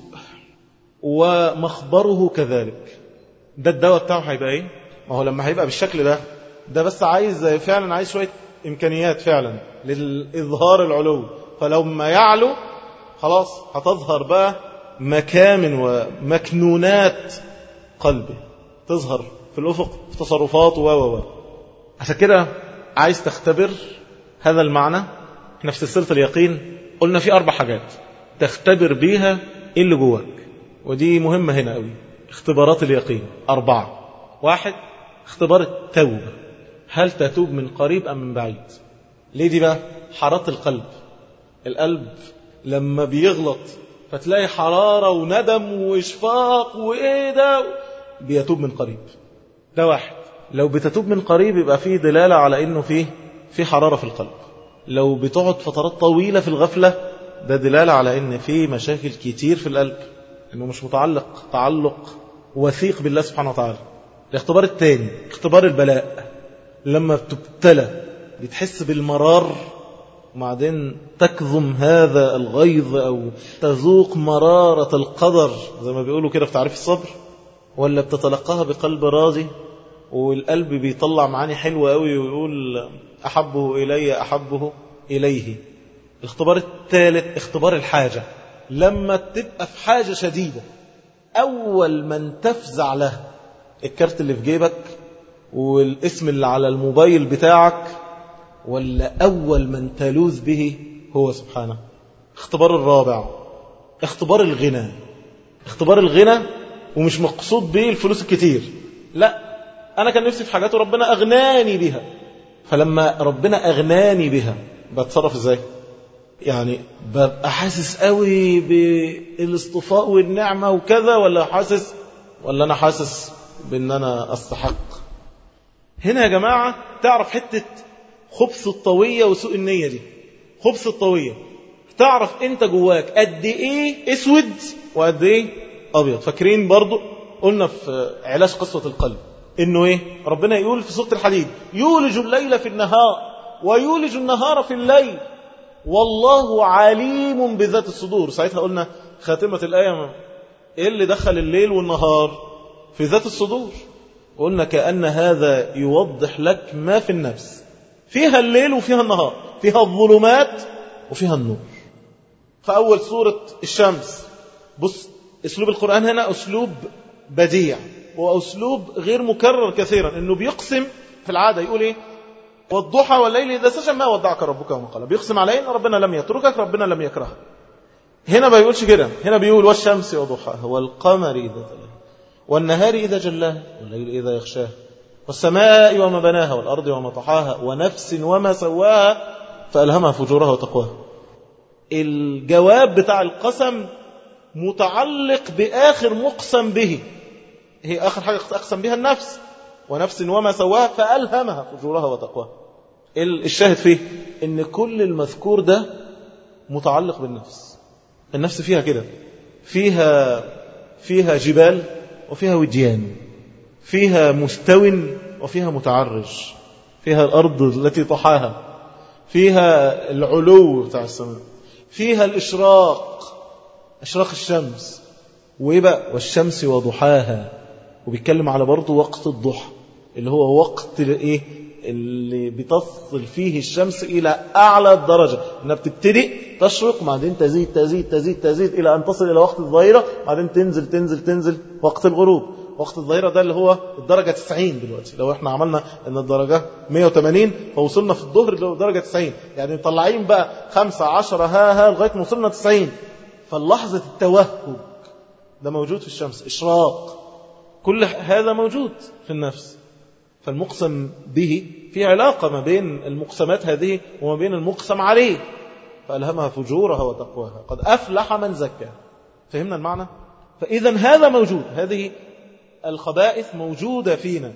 ومخبره كذلك. ده الدواء بتاعه هيبقى إيه؟ ما هو لما هيبقى بالشكل ده بس عايز شوية إمكانيات فعلا للإظهار العلو. فلو ما يعلو خلاص هتظهر بقى مكامن ومكنونات قلبه تظهر في الأفق في تصرفاته عشان كده عايز تختبر هذا المعنى. احنا في سلسلة اليقين قلنا في 4 حاجات تختبر بيها ايه اللي جواك، ودي مهمة هنا قوي. اختبارات اليقين 4. 1 اختبار التوبة، هل تتوب من قريب أم من بعيد؟ ليه دي بقى؟ حرارة القلب لما بيغلط فتلاقي حرارة وندم وإشفاق وإيه ده، بيتوب من قريب. ده 1. لو بتتوب من قريب يبقى فيه دلالة على إنه فيه حرارة في القلب. لو بتقعد فترات طويلة في الغفلة ده دلالة على إن فيه مشاكل كتير في القلب، إنه مش متعلق تعلق وثيق بالله سبحانه وتعالى. الاختبار الثاني اختبار البلاء، لما بتبتلى بتحس بالمرار وبعدين تكظم هذا الغيظ أو تذوق مرارة القدر زي ما بيقولوا كده في تعريف الصبر، ولا بتتلقاها بقلب راضي والقلب بيطلع معاني حلوة قوي ويقول أحبه إلي أحبه إليه. الاختبار الثالث اختبار الحاجة، لما تبقى في حاجة شديدة أول من تفزع له الكارت اللي في جيبك والاسم اللي على الموبايل بتاعك، ولا أول من تلوذ به هو سبحانه. اختبار الرابع اختبار الغنى. اختبار الغنى ومش مقصود به الفلوس الكتير، لا، أنا كان نفسي في حاجات وربنا أغناني بها، فلما ربنا أغناني بها بتصرف إزاي؟ يعني ببقى حاسس قوي بالاصطفاء والنعمة وكذا، ولا أنا حاسس بأن أنا أستحق؟ هنا يا جماعة تعرف حتة خبث الطوية وسوء النية دي. خبث الطوية تعرف انت جواك قد ايه اسود وقد ايه ابيض. فاكرين برضو قلنا في علاج قسوة القلب انه ايه؟ ربنا يقول في سورة الحديد: يولج الليل في النهار ويولج النهار في الليل والله عليم بذات الصدور. ساعتها قلنا خاتمة الآية ايه اللي دخل الليل والنهار؟ في ذات الصدور. قلنا كأن هذا يوضح لك ما في النفس، فيها الليل وفيها النهار، فيها الظلمات وفيها النور. فأول سورة الشمس، بص اسلوب القرآن هنا اسلوب بديع واسلوب غير مكرر كثيرا، انه بيقسم في العادة يقول ايه؟ والضحى والليل اذا سجى ما ودعك ربك وما قلى. بيقسم على ان ربنا لم يتركك، ربنا لم يكرهك. هنا ما بيقولش كده، هنا بيقول والشمس وضحاها والقمر اذا تلاها والنهار اذا جلاها والليل اذا يغشاها والسماء وما بناها والارض وما طحاها ونفس وما سواها فألهمها فجورها وتقواها. الجواب بتاع القسم متعلق بآخر مقسم به، هي آخر حاجة أقسم بها النفس، ونفس وما سواها فألهمها فجورها وتقواها. الشاهد فيه إن كل المذكور ده متعلق بالنفس. النفس فيها كده، فيها جبال وفيها وديان، فيها مستو وفيها متعرج، فيها الأرض التي طحاها، فيها العلو بتاع السماء، فيها الإشراق، إشراق الشمس، وإيه بقى؟ والشمس وضحاها. وبيتكلم على برضه وقت الضحى اللي هو وقت إيه؟ اللي بتصل فيه الشمس إلى أعلى الدرجة، إنها بتبتدئ تشرق بعدين تزيد تزيد تزيد تزيد إلى أن تصل إلى وقت الظهيرة، بعدين تنزل تنزل تنزل وقت الغروب. وقت الظهيرة ده اللي هو الدرجة 90 دلوقتي. لو احنا عملنا ان الدرجة 180 فوصلنا في الظهر لدرجة 90، يعني مطلعين بقى 5 10 ها لغاية ما وصلنا 90. فاللحظة التوهج ده موجود في الشمس، إشراق، كل هذا موجود في النفس. فالمقسم به في علاقة ما بين المقسمات هذه وما بين المقسم عليه. فألهمها فجورها وتقواها قد أفلح من زكاها. فهمنا المعنى؟ فإذا هذا موجود، هذه الخبائث موجودة فينا،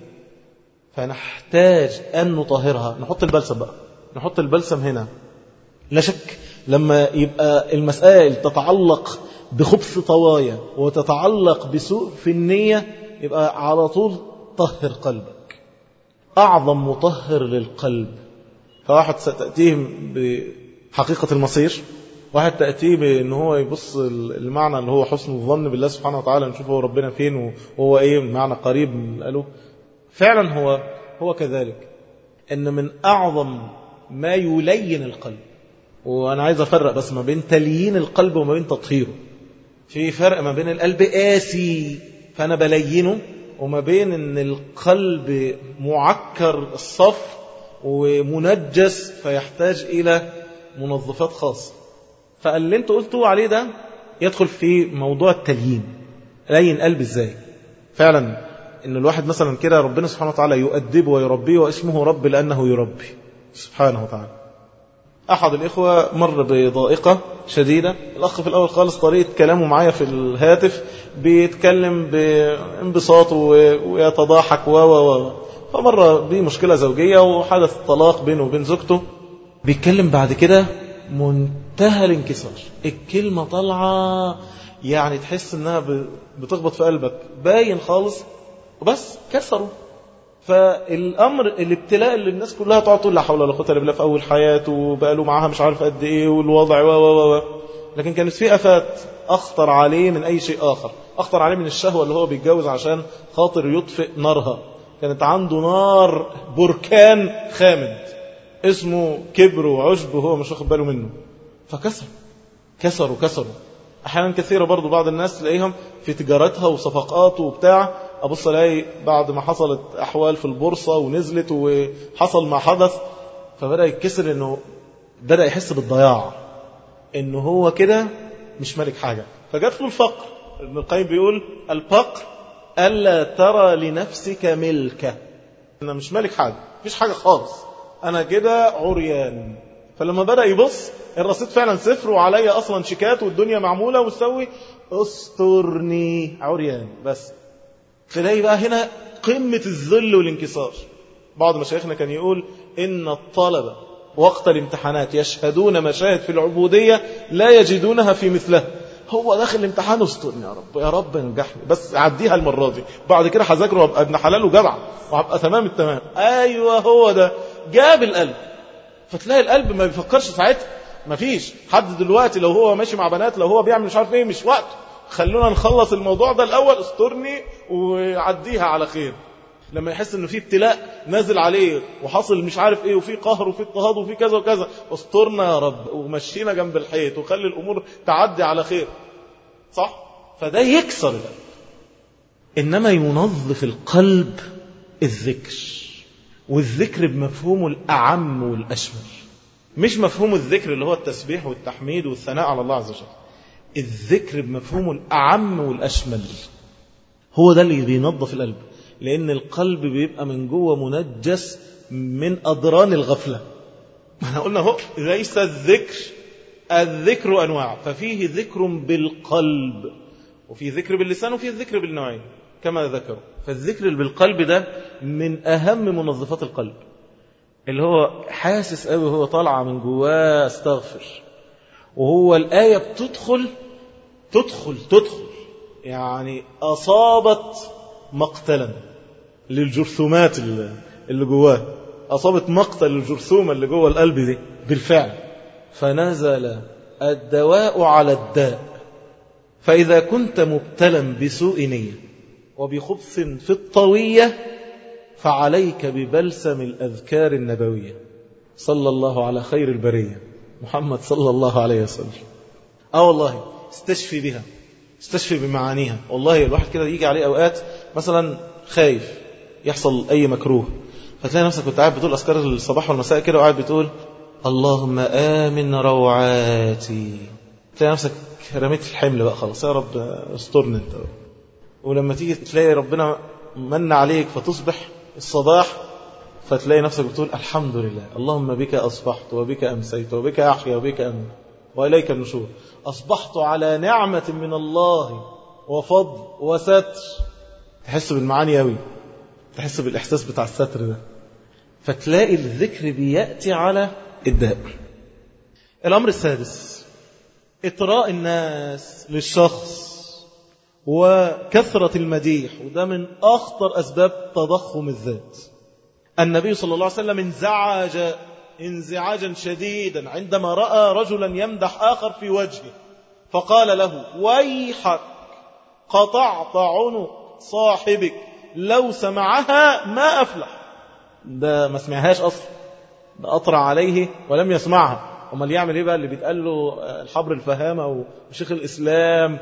فنحتاج أن نطهرها. نحط البلسم بقى، نحط البلسم هنا. لا شك لما يبقى المسائل تتعلق بخبث طوايا وتتعلق بسوء في النية، يبقى على طول طهر قلبك. أعظم مطهر للقلب. فواحد ستأتيه بحقيقة المصير، واحد تأتيه بأنه هو يبص المعنى اللي هو حسن الظن بالله سبحانه وتعالى، نشوف هو ربنا فين وهو ايه المعنى قريب من قاله. فعلا هو كذلك، ان من أعظم ما يلين القلب. وأنا عايز أفرق بس ما بين تليين القلب وما بين تطهيره. في فرق ما بين القلب قاسي فأنا بلينه، وما بين ان القلب معكر الصف ومنجس فيحتاج إلى منظفات خاصة. فاللي انت قلتوا عليه ده يدخل في موضوع التليين. لين قلب ازاي؟ فعلا ان الواحد مثلا كده ربنا سبحانه وتعالى يؤدبه ويربيه، واسمه رب لأنه يربي سبحانه وتعالى. أحد الإخوة مر بضائقة شديدة. الأخ في الأول خالص طريقة كلامه معايا في الهاتف بيتكلم بانبساط ويتضاحك فمر بمشكلة زوجية وحدث طلاق بينه وبين زوجته. بيتكلم بعد كده منتهى الانكسار، الكلمة طالعة يعني تحس انها بتخبط في قلبك، باين خالص، وبس كسروا. فالامر الابتلاء اللي الناس كلها تقعد تقول لا حول ولا قوه الا بالله في اول حياته وبقى له معاها مش عارف قد ايه والوضع لكن كانت في افات اخطر عليه من اي شيء اخر. اخطر عليه من الشهوه اللي هو بيتجوز عشان خاطر يطفئ نارها. كانت عنده نار بركان خامد اسمه كبر وعجب وهو مش واخد باله منه، فكسروا. احيانا كثيره برضو بعض الناس تلاقيهم في تجارتها وصفقاته وبتاع، ابص الاقي بعد ما حصلت احوال في البورصه ونزلت وحصل ما حدث، فبدا يتكسر، انه بدا يحس بالضياع، انه هو كده مش مالك حاجه. فجات له الفقر. ابن القيم بيقول الفقر الا ترى لنفسك ملكه. انا مش مالك حاجه، مفيش حاجه خالص، انا كده عريان. فلما بدأ يبص الرصيد فعلا صفر وعلي أصلا شيكات والدنيا معمولة ومسوي، استرني عريان بس. تلاقي بقى هنا قمة الذل والانكسار. بعض مشايخنا كان يقول إن الطلبة وقت الامتحانات يشهدون مشاهد في العبودية لا يجدونها في مثلها. هو داخل الامتحان استرني يا رب، يا رب نجحني بس عديها المرة دي، بعد كده هذاكر وابقى ابن حلال وجدع وهبقى تمام التمام. أيوة هو ده جاب القلب. فتلاقي القلب ما بيفكرش ساعتها. ما فيش حد دلوقتي لو هو ماشي مع بنات، لو هو بيعمل مش عارف ايه، مش وقته، خلونا نخلص الموضوع ده الأول، استرني وعديها على خير. لما يحس انه في ابتلاء نازل عليه وحصل مش عارف ايه وفي قهر وفي اضطهاد وفي كذا وكذا، استرنا يا رب ومشينا جنب الحيط وخلي الامور تعدي على خير. صح؟ فده يكسر القلب. انما ينظف القلب الذكر، والذكر بمفهومه الاعم والاشمل، مش مفهوم الذكر اللي هو التسبيح والتحميد والثناء على الله عز وجل. الذكر بمفهومه الاعم والاشمل هو ده اللي بينظف القلب. لأن القلب بيبقى من جوه منجس من أضران الغفلة. احنا قلنا هو ليس الذكر أنواع، ففيه ذكر بالقلب وفيه ذكر باللسان وفيه ذكر بالنوعين كما ذكروا. فالذكر بالقلب ده من أهم منظفات القلب، اللي هو حاسس قوي هو طالعة من جواه استغفر، وهو الآية تدخل يعني أصابت مقتلا للجرثومات اللي جواه، أصابت مقتل الجرثومة اللي جوه القلب دي بالفعل، فنزل الدواء على الداء. فإذا كنت مبتلا بسوء نية وبخبث في الطوية فعليك ببلسم الأذكار النبوية. صلى الله على خير البرية محمد صلى الله عليه وسلم. والله استشفي بها، استشفي بمعانيها. والله الواحد كده يجي عليه أوقات مثلا خايف يحصل أي مكروه، فتلاقي نفسك كنت قاعد بتقول أذكار الصباح والمساء كده وقاعد بتقول اللهم آمن روعاتي، تلاقي نفسك رميت الحمل بقى خلاص، يا رب استرنا انت. ولما تيجي تلاقي ربنا من عليك فتصبح الصباح، فتلاقي نفسك بتقول الحمد لله اللهم بك أصبحت وبك أمسيت وبك أحيا وبك أموت وإليك النشور. أصبحت على نعمة من الله وفضل وستر. تحس بالمعاني أوي، تحس بالإحساس بتاع الستر ده، فتلاقي الذكر بيأتي على الداء. الأمر السادس إطراء الناس للشخص وكثرة المديح، وده من أخطر أسباب تضخم الذات. النبي صلى الله عليه وسلم انزعج انزعاجا شديدا عندما رأى رجلا يمدح آخر في وجهه، فقال له ويحك قطعت عنق صاحبك لو سمعها ما أفلح. ده ما سمعهاش أصلا، ده أطرع عليه ولم يسمعها. وما اللي يعمل إيه بقى اللي بيتقال له الحبر الفهامة وشيخ الإسلام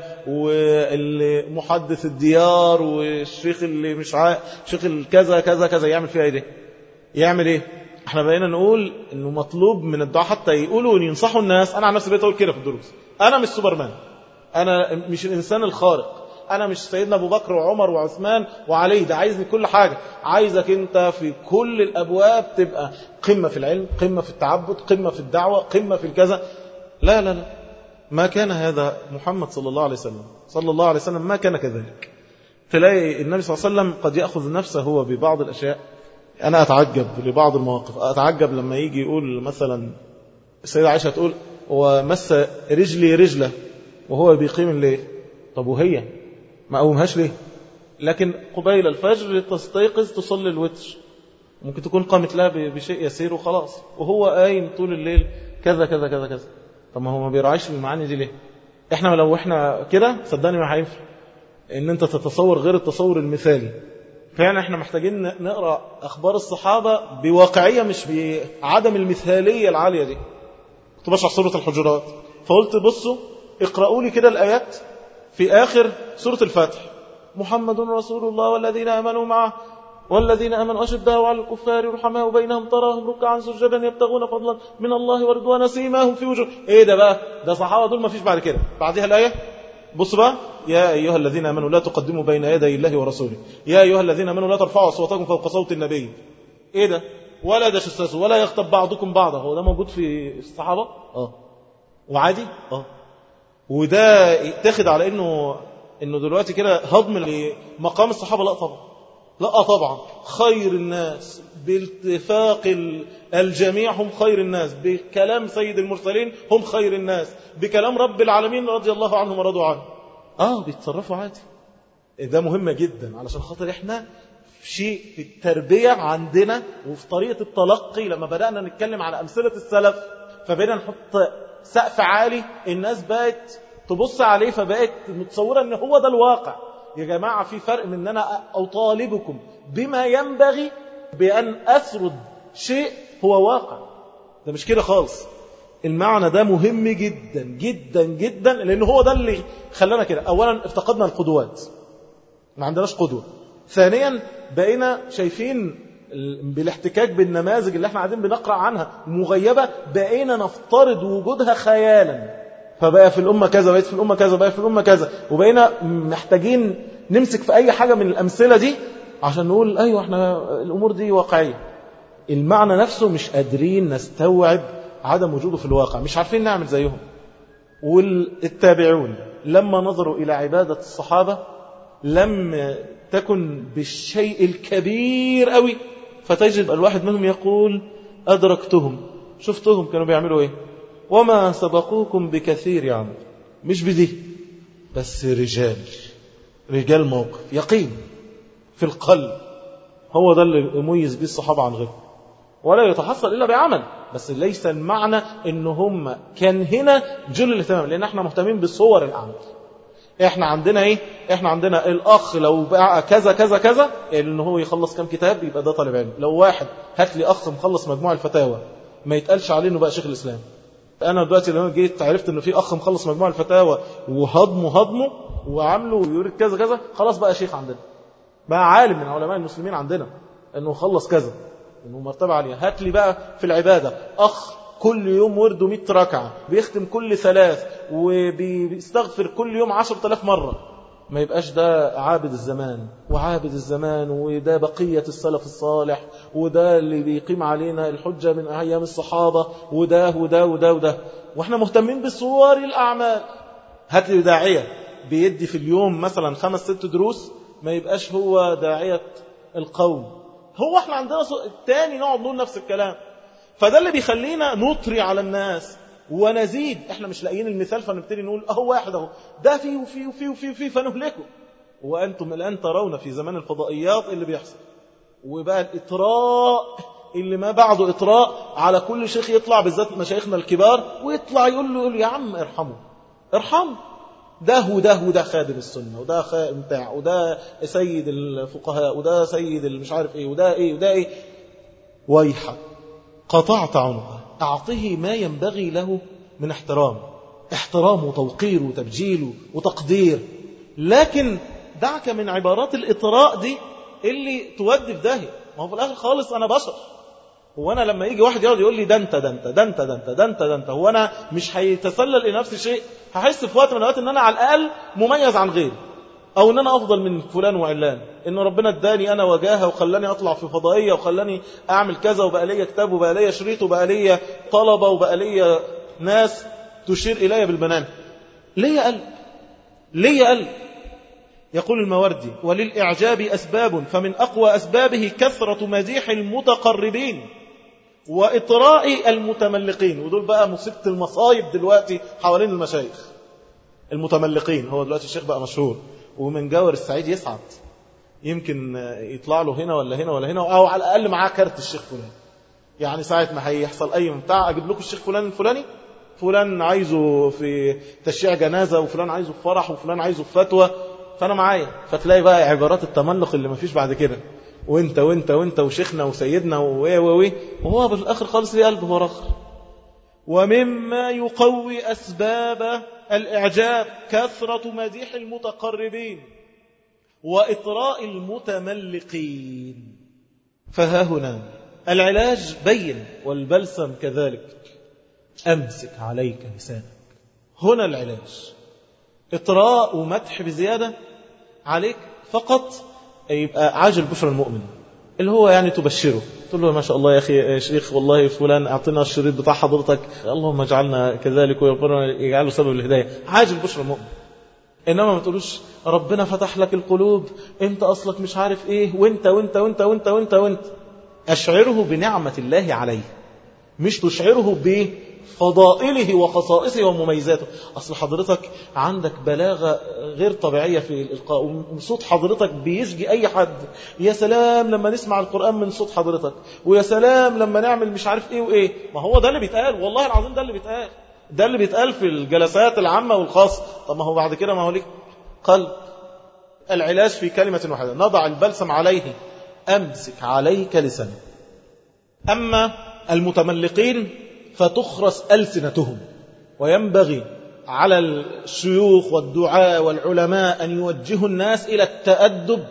والمحدث الديار والشيخ اللي مش شيخ الكذا كذا كذا، يعمل فيها إيه ده؟ يعمل إيه؟ احنا بقينا نقول انه مطلوب من الدعاء حتى يقولوا وينصحوا الناس. انا عن نفسي بقيت اقول كده في الدروس، انا مش سوبرمان، انا مش الانسان الخارق، انا مش سيدنا ابو بكر وعمر وعثمان وعلي. ده عايزني كل حاجه، عايزك انت في كل الابواب تبقى قمه في العلم، قمه في التعبد، قمه في الدعوه، قمه في الكذا. لا لا لا، ما كان هذا محمد صلى الله عليه وسلم. صلى الله عليه وسلم ما كان كذلك. تلاقي النبي صلى الله عليه وسلم قد ياخذ نفسه هو ببعض الاشياء. أنا أتعجب لبعض المواقف، أتعجب لما يجي يقول مثلا السيدة عائشة تقول ومس رجلي رجله وهو بيقيم الليل. طب وهي ما قومهاش ليه؟ لكن قبيل الفجر تستيقظ تصلي الوتر، ممكن تكون قامت لها بشيء يسير وخلاص، وهو قايم طول الليل كذا كذا كذا كذا. طب ما هو ما بيراعيش المعاني دي ليه؟ احنا لو احنا كده صدقني ما هينفع ان انت تتصور غير التصور المثالي. فعلا احنا محتاجين نقرأ أخبار الصحابة بواقعية، مش بعدم المثالية العالية دي. كنت بشرح سورة الحجرات فقلت بصوا اقرأوا لي كده الآيات في آخر سورة الفتح: محمد رسول الله والذين آمنوا معه والذين آمنوا أشداء على الكفار رحماء بينهم تراهم ركعا سجدا يبتغون فضلا من الله ورضوانا سيماهم في وجوه. ايه ده بقى؟ ده صحابة دول ما فيش بعد كده. بعدها الآية بص بقى: يا أيها الذين آمنوا لا تقدموا بين يدي الله ورسوله، يا أيها الذين آمنوا لا ترفعوا أصواتكم فوق صوت النبي. إيه ده؟ ولا تجسسوا ولا يغتب بعضكم بعضا. هو ده موجود في الصحابة؟ وعادي؟ وده يتخذ على انه دلوقتي كده هضم لمقام الصحابة؟ لا طبعا، لا طبعا. خير الناس باتفاق الجميع هم خير الناس، بكلام سيد المرسلين هم خير الناس، بكلام رب العالمين رضي الله عنهم ورضوا عنه. بيتصرفوا عادي. ده مهم جدا علشان خاطر احنا شيء في التربية عندنا وفي طريقة التلقي. لما بدأنا نتكلم على أمثلة السلف فبقينا نحط سقف عالي، الناس بقت تبص عليه فبقت متصورة ان هو ده الواقع. يا جماعة في فرق من ان انا اطالبكم بما ينبغي بأن أسرد شيء هو واقع. ده مش كده خالص. المعنى ده مهم جدا جدا جدا، لأنه هو ده اللي خلانا كده. أولا افتقدنا القدوات، ما عندناش قدوة. ثانيا بقينا شايفين بالاحتكاك بالنماذج اللي احنا قاعدين بنقرأ عنها مغيبة، بقينا نفترض وجودها خيالا. فبقى في الأمة كذا، بقيت في الأمة كذا، بقى في الأمة كذا، وبقينا محتاجين نمسك في أي حاجة من الأمثلة دي عشان نقول أيوة احنا الأمور دي واقعية. المعنى نفسه مش قادرين نستوعب عدم وجوده في الواقع، مش عارفين نعمل زيهم. والتابعون لما نظروا إلى عبادة الصحابة لم تكن بالشيء الكبير قوي، فتجد الواحد منهم يقول أدركتهم، شفتهم كانوا بيعملوا إيه، وما سبقوكم بكثير يا عم. مش بدي بس رجال موقف، يقين في القلب. هو ده اللي يميز به الصحابة عن غيرهم، ولا يتحصل إلا بعمل. بس ليس المعنى إن هم كان هنا جل الاهتمام، لأن احنا مهتمين بالصور الأعمال. احنا عندنا ايه؟ احنا عندنا الأخ لو بقى كذا كذا كذا، إن هو يخلص كم كتاب يبقى ده طالب علم. لو واحد هات لي أخ مخلص مجموع الفتاوى ما يتقالش عليه إنه بقى شيخ الإسلام. أنا دلوقتي لما جيت عرفت إنه في أخ مخلص مجموع الفتاوى وهضمه وعمله ويوريك كذا كذا، خلاص بقى شيخ عندنا، بقى عالم من علماء المسلمين عندنا، إنه خلص كذا، إنه مرتبة عالية. هات لي بقى في العبادة أخ كل يوم ورده 100 ركعة، بيختم كل 3 وبيستغفر كل يوم 10,000 مرة، ما يبقاش ده عابد الزمان وعابد الزمان، وده بقية السلف الصالح، وده اللي بيقيم علينا الحجة من أيام الصحابة، وده وده وده وده، وإحنا مهتمين بصور الأعمال. هات لي داعية بيدي في اليوم مثلا 5-6 دروس، ما يبقاش هو داعية القوم. هو احنا عندنا التاني نقعد نقول نفس الكلام. فده اللي بيخلينا نطري على الناس ونزيد. احنا مش لاقيين المثال فنبتدي نقول اهو واحد اهو ده فيه وفيه وفيه وفيه وفيه فنهلكه. وانتم الان ترون في زمان الفضائيات اللي بيحصل، وبقى الاطراء اللي ما بعده اطراء على كل شيخ يطلع، بالذات مشايخنا الكبار، ويطلع يقول يا عم ارحمه، ده وده خادم السنة، وده بتاع، وده سيد الفقهاء، وده سيد مش عارف ايه، وده ايه وده ايه. ويحك قطعت عنقه، اعطيه ما ينبغي له من احترام وتوقير وتبجيل وتقدير. لكن دعك من عبارات الإطراء دي اللي تودي في داهية. ما هو في الآخر خالص أنا بشر. هو أنا لما يجي واحد يقعد يقول لي ده انت، هو أنا مش هيتسلل لنفسي شيء؟ هحس في وقت من الأوقات ان أنا على الأقل مميز عن غيري، أو ان أنا أفضل من فلان وعلان، إن ربنا اداني أنا وجاهة وخلاني أطلع في فضائية وخلاني أعمل كذا، وبقى لي كتاب وبقى لي شريط وبقى لي طلبة وبقى لي ناس تشير إلي بالبنان. ليه قلب. يقول الماوردي: وللإعجاب أسباب، فمن أقوى أسبابه كثرة مديح المتقربين وإطراء المتملقين. ودول بقى مصيبة المصايب دلوقتي حوالين المشايخ المتملقين. هو دلوقتي الشيخ بقى مشهور، ومن جاور السعيد يسعد، يمكن يطلع له هنا ولا هنا ولا هنا، أو على الأقل معاه كارت الشيخ فلان. يعني ساعة ما هيحصل أي ممتع أجيب لكم الشيخ فلان الفلاني، فلان عايزه في تشييع جنازة، وفلان عايزه في فرح، وفلان عايزه في فتوى، فأنا معايا. فتلاقي بقى عبارات التملق اللي ما فيش بعد كده، وانت وانت وانت وشيخنا وسيدنا وهو بالآخر خالص ليه قلب هو رخر. ومما يقوي أسباب الإعجاب كثرة مديح المتقربين وإطراء المتملقين. فها هنا العلاج بين، والبلسم كذلك. أمسك عليك لسانك. هنا العلاج إطراء ومدح بزيادة عليك فقط، يبقى عاجل بشرى المؤمن، اللي هو يعني تبشره، تقول له ما شاء الله يا أخي يا شيخ والله فلان أعطينا الشريط بتاع حضرتك، اللهم اجعلنا كذلك ويربنا يجعله سبب الهداية، عاجل بشرى المؤمن. إنما ما تقولوش ربنا فتح لك القلوب، أنت أصلك مش عارف إيه، وأنت وأنت وأنت وأنت وأنت وأنت. أشعره بنعمة الله عليه، مش تشعره بفضائله وخصائصه ومميزاته. أصل حضرتك عندك بلاغة غير طبيعية في الإلقاء، وصوت حضرتك بيشجي أي حد. يا سلام لما نسمع القرآن من صوت حضرتك، ويا سلام لما نعمل مش عارف إيه وإيه. ما هو ده اللي بيتقال، والله العظيم ده اللي بيتقال، ده اللي بيتقال في الجلسات العامة والخاصة. طب ما هو بعد كده ما هو ليك قلب. العلاج في كلمة واحدة، نضع البلسم عليه، أمسك عليك لسانك. أما المتملقين فتخرس ألسنتهم. وينبغي على الشيوخ والدعاء والعلماء أن يوجهوا الناس إلى التأدب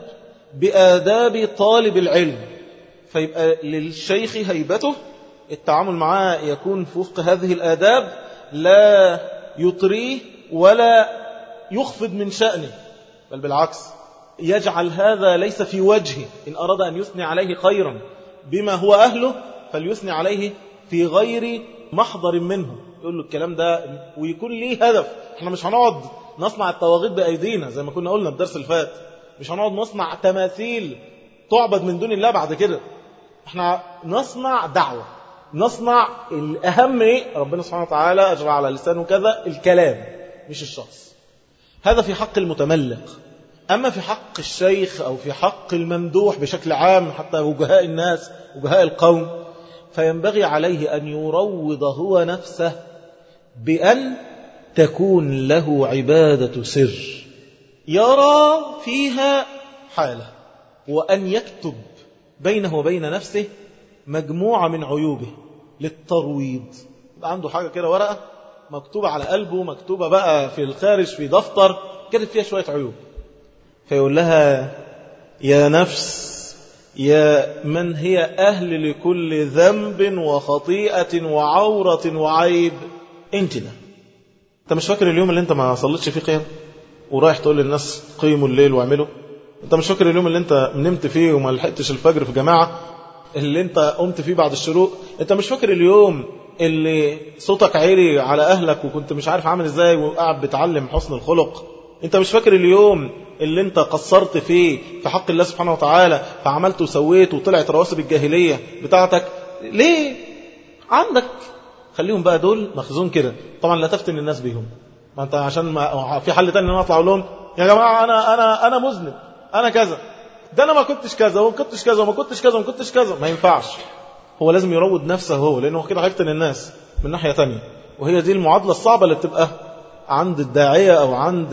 بآداب طالب العلم، فيبقى للشيخ هيبته، التعامل معاه يكون في وفق هذه الآداب، لا يطريه ولا يخفض من شأنه، بل بالعكس يجعل هذا ليس في وجهه. إن أراد أن يثني عليه خيرا بما هو أهله فليثني عليه في غير محضر منه، يقول له الكلام ده ويكون ليه هدف. احنا مش هنقعد نصنع الطواغيت بأيدينا زي ما كنا قلنا الدرس الفات، مش هنقعد نصنع تماثيل تعبد من دون الله بعد كده. احنا نصنع دعوة، نصنع الأهم ايه؟ ربنا سبحانه وتعالى أجرى على لسانه كذا، الكلام مش الشخص. هذا في حق المتملق. أما في حق الشيخ أو في حق الممدوح بشكل عام، حتى وجهاء الناس وجهاء القوم، فينبغي عليه أن يروض هو نفسه بأن تكون له عبادة سر يرى فيها حاله، وأن يكتب بينه وبين نفسه مجموعة من عيوبه للترويض. عنده حاجة كده ورقة مكتوبة على قلبه، مكتوبة بقى في الخارج في دفتر، كتب فيها شوية عيوب، فيقول لها يا نفس، يا من هي أهل لكل ذنب وخطيئة وعورة وعيب، انت ده. انت مش فاكر اليوم اللي انت ما صليتش فيه قيام ورايح تقول للناس قيموا الليل واعملوا؟ انت مش فاكر اليوم اللي انت نمت فيه وما لحقتش الفجر في جماعة، اللي انت قمت فيه بعد الشروق؟ انت مش فاكر اليوم اللي صوتك عالي على أهلك وكنت مش عارف عامل ازاي وقاعد بتعلم حسن الخلق؟ انت مش فاكر اليوم اللي انت قصرت فيه في حق الله سبحانه وتعالى فعملت وسويت وطلعت رواسب الجاهلية بتاعتك؟ ليه؟ عندك خليهم بقى دول مخزون كده. طبعا لا تفتن الناس بيهم، ما انت عشان ما في حل تاني ان انا اطلع اقول لهم يا جماعة انا مذنب، انا كذا، ده انا ما كنتش كذا وما كنتش كذا وما كنتش كذا وما كنتش كذا. ما ينفعش. هو لازم يروض نفسه هو، لانه كده هيفتن الناس من ناحية تانية. وهي دي المعادلة الصعبة اللي بتبقى عند الداعية أو عند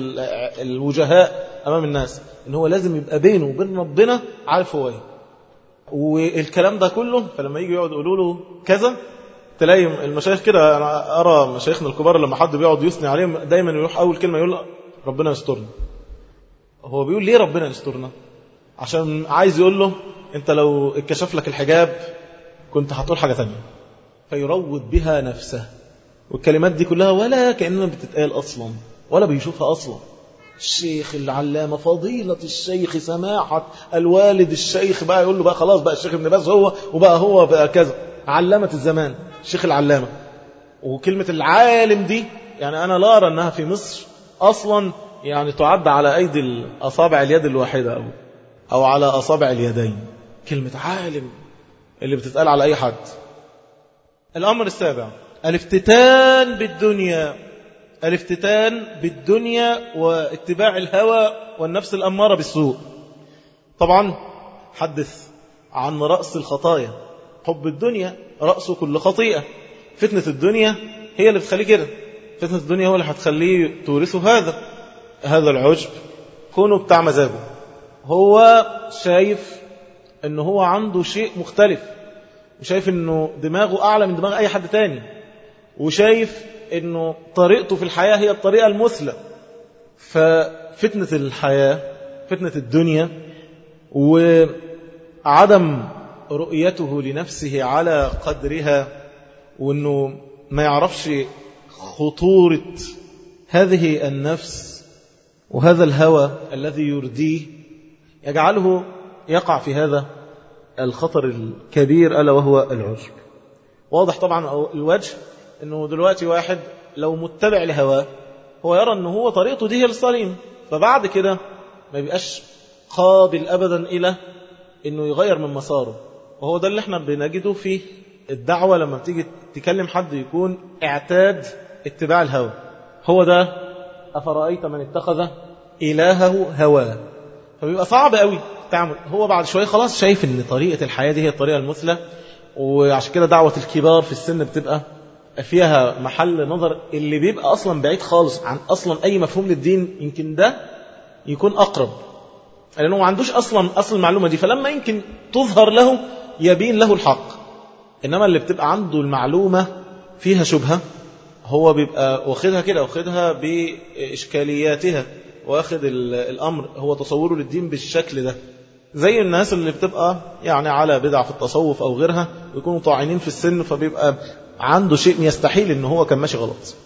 الوجهاء أمام الناس، إن هو لازم يبقى بينه وبين ربنا عارف هو إيه والكلام ده كله. فلما يجي يقعد يقولوا له كذا، تلاقي المشايخ كده، أنا أرى مشايخنا الكبار لما حد بيقعد يثني عليهم دايما يروح أول كلمة يقول ربنا يسترنا. هو بيقول ليه ربنا يسترنا؟ عشان عايز يقول له أنت لو اتكشف لك الحجاب كنت هتقول حاجة تانية، فيروض بها نفسه. والكلمات دي كلها ولا كأنها بتتقال أصلا ولا بيشوفها أصلا. الشيخ العلامة فضيلة الشيخ سماحة الوالد الشيخ بقى يقول له بقى خلاص بقى الشيخ ابن باز هو بقى كذا، علامة الزمان الشيخ العلامة. وكلمة العالم دي يعني أنا لا أرى أنها في مصر أصلا يعني تعد على أيدي أصابع اليد الواحدة أو على أصابع اليدين. كلمة عالم اللي بتتقال على أي حد. الأمر السابع الافتتان بالدنيا. الافتتان بالدنيا واتباع الهوى والنفس الأمارة بالسوء. طبعا حدث عن رأس الخطايا حب الدنيا، رأس كل خطيئة. فتنة الدنيا هي اللي بتخليه كده، فتنة الدنيا هو اللي هتخليه تورثه هذا العجب، كونه بتاع مزاجه. هو شايف انه هو عنده شيء مختلف، وشايف انه دماغه اعلى من دماغ اي حد تاني، وشايف انه طريقته في الحياة هي الطريقة المثلى. ففتنة الحياة، فتنة الدنيا، وعدم رؤيته لنفسه على قدرها، وانه ما يعرفش خطورة هذه النفس وهذا الهوى الذي يرديه، يجعله يقع في هذا الخطر الكبير ألا وهو العجب. واضح طبعا الوجه أنه دلوقتي واحد لو متبع لهواه هو يرى أنه هو طريقته دي هي السليم، فبعد كده ما بيبقاش قابل أبدا إلى أنه يغير من مساره. وهو ده اللي احنا بنجده في الدعوة لما بتيجي تكلم حد يكون اعتاد اتباع الهوى. هو ده أفرأيت من اتخذ إلهه هواه، فبيبقى صعب قوي تعمل. هو بعد شوية خلاص شايف ان طريقة الحياة دي هي الطريقة المثلى، وعشان كده دعوة الكبار في السن بتبقى فيها محل نظر اللي بيبقى أصلا بعيد خالص عن أصلا أي مفهوم للدين. يمكن ده يكون أقرب لأنه ما عندوش أصلا أصل المعلومة دي، فلما يمكن تظهر له يبين له الحق. إنما اللي بتبقى عنده المعلومة فيها شبهة هو بيبقى واخدها كده، واخدها بإشكالياتها، واخد الأمر هو تصوره للدين بالشكل ده. زي الناس اللي بتبقى يعني على بدع في التصوف أو غيرها ويكونوا طاعنين في السن، فبيبقى عنده شيء يستحيل إنه هو كان ماشي غلط،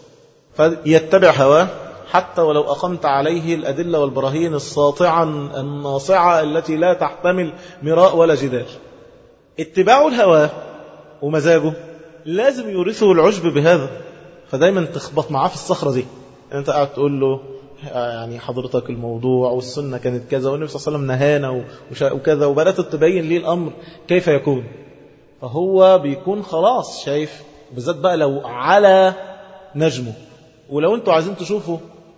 فيتبع هواه حتى ولو أقمت عليه الأدلة والبراهين الساطعة الناصعة التي لا تحتمل مراء ولا جدال. اتباع الهوى ومزاجه لازم يورثه العجب بهذا، فدايما تخبط معاه في الصخرة دي. أنت قاعد تقول له يعني حضرتك الموضوع والسنة كانت كذا والنبي صلى الله عليه وسلم نهانا وكذا، وبدأت تبين لي الأمر كيف يكون، فهو بيكون خلاص شايف، بالذات بقى لو على نجمه. ولو أنتوا عايزين تشوفوا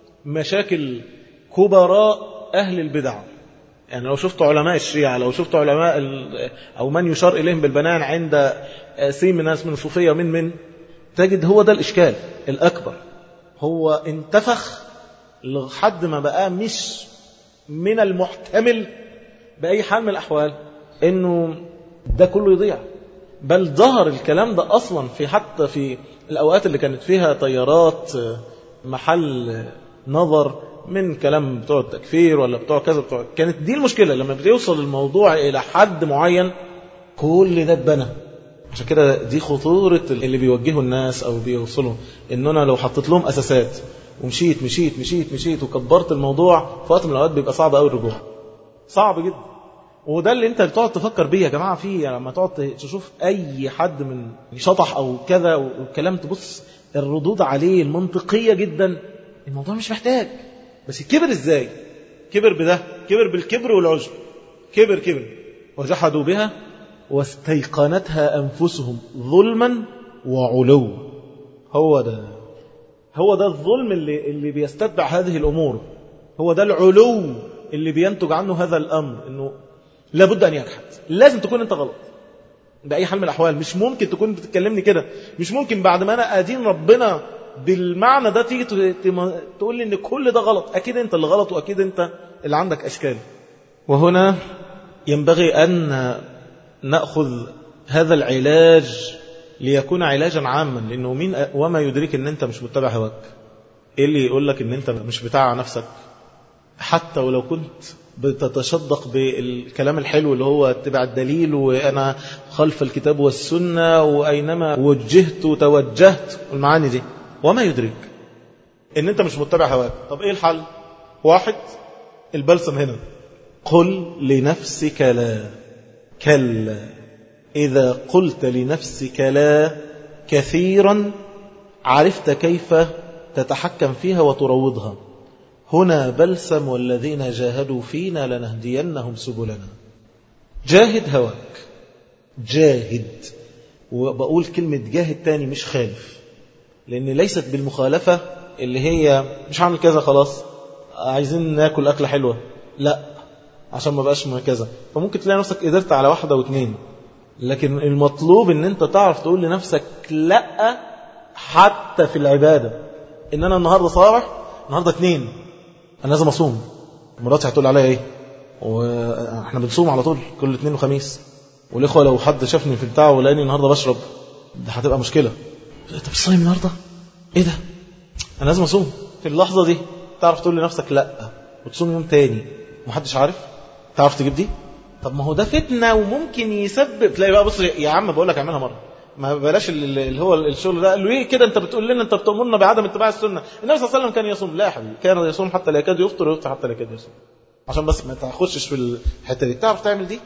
مشاكل كبراء أهل البدع، يعني لو شفتوا علماء الشيعة، لو شفتوا علماء أو من يشار إليهم بالبنان عند سين من ناس من الصوفية ومن تجد هو ده الإشكال الأكبر. هو انتفخ لحد ما بقى مش من المحتمل بأي حال من الأحوال إنه ده كله يضيع. بل ظهر الكلام ده أصلا في حتى في الأوقات اللي كانت فيها طيارات محل نظر من كلام بتوع التكفير ولا بتوع كذا بتوع، كانت دي المشكلة. لما بيوصل الموضوع إلى حد معين كل ده اتبنى. عشان كده دي خطورة اللي بيوجهوا الناس أو بيوصلوا، إن أنا لو حطيت لهم أساسات ومشيت مشيت مشيت مشيت وكبرت الموضوع في وقت من الأوقات بيبقى صعب أوي الرجوع، صعب جدا. وده اللي انت بتقعد تفكر بيه يا جماعة فيه، يعني لما تقعد تشوف أي حد من شطح أو كذا والكلام تبص الردود عليه المنطقية جدا، الموضوع مش محتاج. بس كبر ازاي؟ كبر بده، كبر بالكبر والعجب، كبر وجحدوا بها واستيقنتها أنفسهم ظلما وعلو. هو ده الظلم اللي بيستتبع هذه الأمور، هو ده العلو اللي بينتج عنه هذا الأمر، إنه لابد أن يجحد. لازم تكون أنت غلط بأي حال من الأحوال. مش ممكن تكون بتتكلمني كده، مش ممكن بعد ما أنا أدين ربنا بالمعنى ده تيجي تقول لي إن كل ده غلط. أكيد أنت اللي غلط، وأكيد أنت اللي عندك أشكال. وهنا ينبغي أن نأخذ هذا العلاج ليكون علاجا عاما، لأنه مين وما يدرك أن أنت مش متبع هواك؟ إيه اللي يقول لك أن أنت مش بتاع نفسك؟ حتى ولو كنت بتتصدق بالكلام الحلو اللي هو اتباع الدليل وأنا خلف الكتاب والسنة وأينما وجهت وتوجهت والمعاني دي، وما يدرك أن أنت مش متبع هواك. طب إيه الحل؟ واحد، البلسم هنا، قل لنفسك لا. كلا إذا قلت لنفسك لا كثيرا عرفت كيف تتحكم فيها وتروضها. هنا بلسم والذين جاهدوا فينا لنهدينهم سبلنا. جاهد هواك، جاهد. وبقول كلمة جاهد تاني مش خالف، لأن ليست بالمخالفة اللي هي مش هعمل كذا خلاص، عايزين ناكل أكلة حلوة، لا عشان ما بقاش كذا. فممكن تلاقي نفسك قدرت على واحدة واثنين، لكن المطلوب ان انت تعرف تقول لنفسك لا حتى في العبادة. ان انا النهاردة صابح، النهاردة 2، انا لازم اصوم. مراتي هتقول عليا ايه؟ واحنا بنصوم على طول كل 2 وخميس، والاخوة لو حد شافني في بتاعه ولاني النهاردة بشرب ده هتبقى مشكلة. انت بتصوم النهاردة؟ ايه ده؟ انا لازم اصوم. في اللحظة دي تعرف تقول لنفسك لا وتصوم يوم تاني محدش عارف. تعرف تجيب دي؟ طب ما هو ده فتنة وممكن يسبب. تلاقي بقى بص يا عم بقول لك اعملها مرة، ما بلاش اللي هو الشغل ده. قال له ايه كده؟ انت بتقول لنا، انت بتأمرنا بعدم اتباع السنة. النبي صلى الله عليه وسلم كان يصوم. لا يا حبيبي، كان يصوم حتى لا يكاد يفطر ويفطر حتى لا يكاد يصوم. عشان بس ما تخشش في الحتة دي. تعرف تعمل دي؟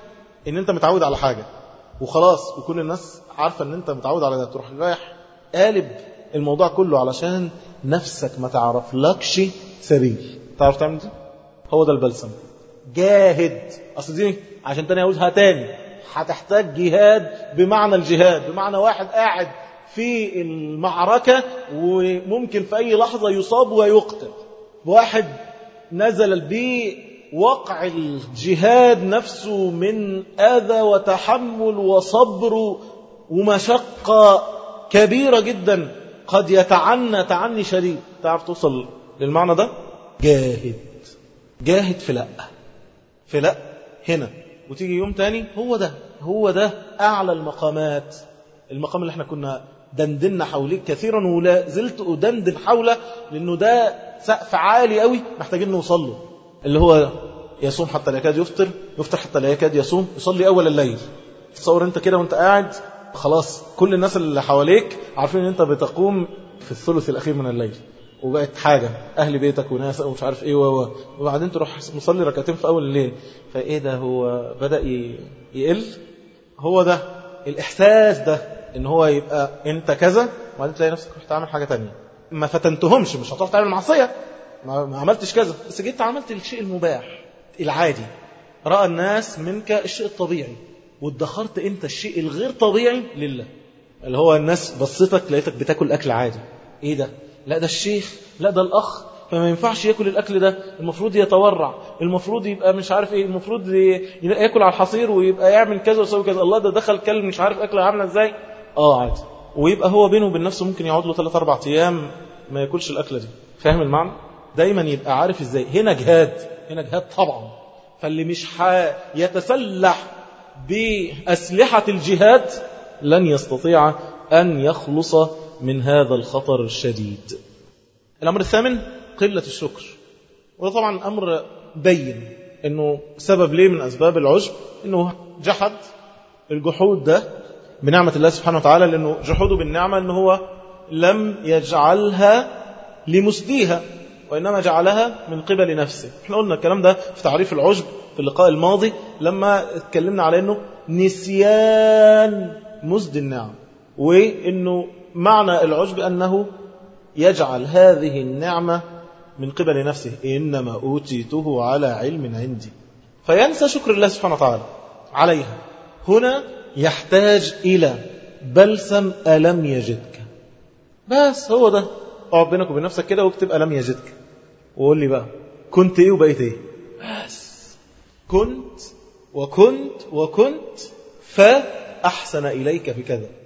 ان انت متعود على حاجة وخلاص وكل الناس عارفة ان انت متعود على ده، تروح رايح قالب الموضوع كله علشان نفسك ما تعرف لكش سبيل. تعرف تعمل دي؟ هو ده البلسم. جاهد. اصل دي عشان تاني اقولها تاني هتحتاج جهاد بمعنى الجهاد، بمعنى واحد قاعد في المعركة وممكن في اي لحظة يصاب ويقتل، واحد نزل به وقع الجهاد نفسه من أذى وتحمل وصبر ومشقة كبيرة جدا، قد يتعني شديد. تعرف توصل للمعنى ده؟ جاهد. جاهد في لا هنا، وتيجي يوم تاني هو ده أعلى المقامات. المقام اللي احنا كنا دندنا حوليه كثيرا ولا زلت أدندن حوله، لأنه ده سقف عالي قوي محتاجين نوصل له، اللي هو يصوم حتى لا يكاد يفطر، يفطر حتى لا يكاد يصوم، يصلي أول الليل. تصور انت كده وانت قاعد خلاص كل الناس اللي حواليك عارفين ان انت بتقوم في الثلث الأخير من الليل، وبقت حاجة أهل بيتك وناس ومش عارف إيه وبعدين تروح مصلي ركعتين في أول الليل. فإيه ده؟ هو بدأ يقل. هو ده الإحساس ده، إن هو يبقى أنت كذا وبعدين تلاقي نفسك رحت تعمل حاجة تانية. ما فتنتهمش، مش هتروح تعمل معصية، ما عملتش كذا، بس جيت عملت الشيء المباح العادي. رأى الناس منك الشيء الطبيعي وادخرت أنت الشيء الغير طبيعي لله، اللي هو الناس بصتك لقيتك بتاكل أكل عادي. إيه ده؟ لا ده الشيخ، لا ده الأخ، فما ينفعش يأكل الأكل ده، المفروض يتورع، المفروض يبقى مش عارف إيه، المفروض يأكل على الحصير ويبقى يعمل كذا ويسوي كذا. الله ده دخل كلب مش عارف أكله عامله إزاي. عادي. ويبقى هو بينه وبين نفسه ممكن يقعد له 3-4 أيام ما يأكلش الأكلة دي. فاهم المعنى؟ دايما يبقى عارف إزاي. هنا جهاد طبعا. فاللي مش يتسلح بأسلحة الجهاد لن يستطيع أن يخلص من هذا الخطر الشديد. الأمر الثامن قلة الشكر. وده طبعا أمر بين أنه سبب ليه من أسباب العجب، أنه جحد. الجحود ده بنعمة الله سبحانه وتعالى، لأنه جحوده بالنعمة أنه هو لم يجعلها لمسديها وإنما جعلها من قبل نفسه. احنا قلنا الكلام ده في تعريف العجب في اللقاء الماضي لما اتكلمنا على أنه نسيان مسد النعم، وأنه معنى العجب أنه يجعل هذه النعمة من قبل نفسه، إنما أوتيته على علم عندي، فينسى شكر الله سبحانه وتعالى عليها. هنا يحتاج إلى بلسم ألم يجدك. بس هو ده. اقعد بينك وبين نفسك كده واكتب ألم يجدك وقول لي بقى كنت إيه وبقيت إيه. بس كنت فأحسن إليك بكذا.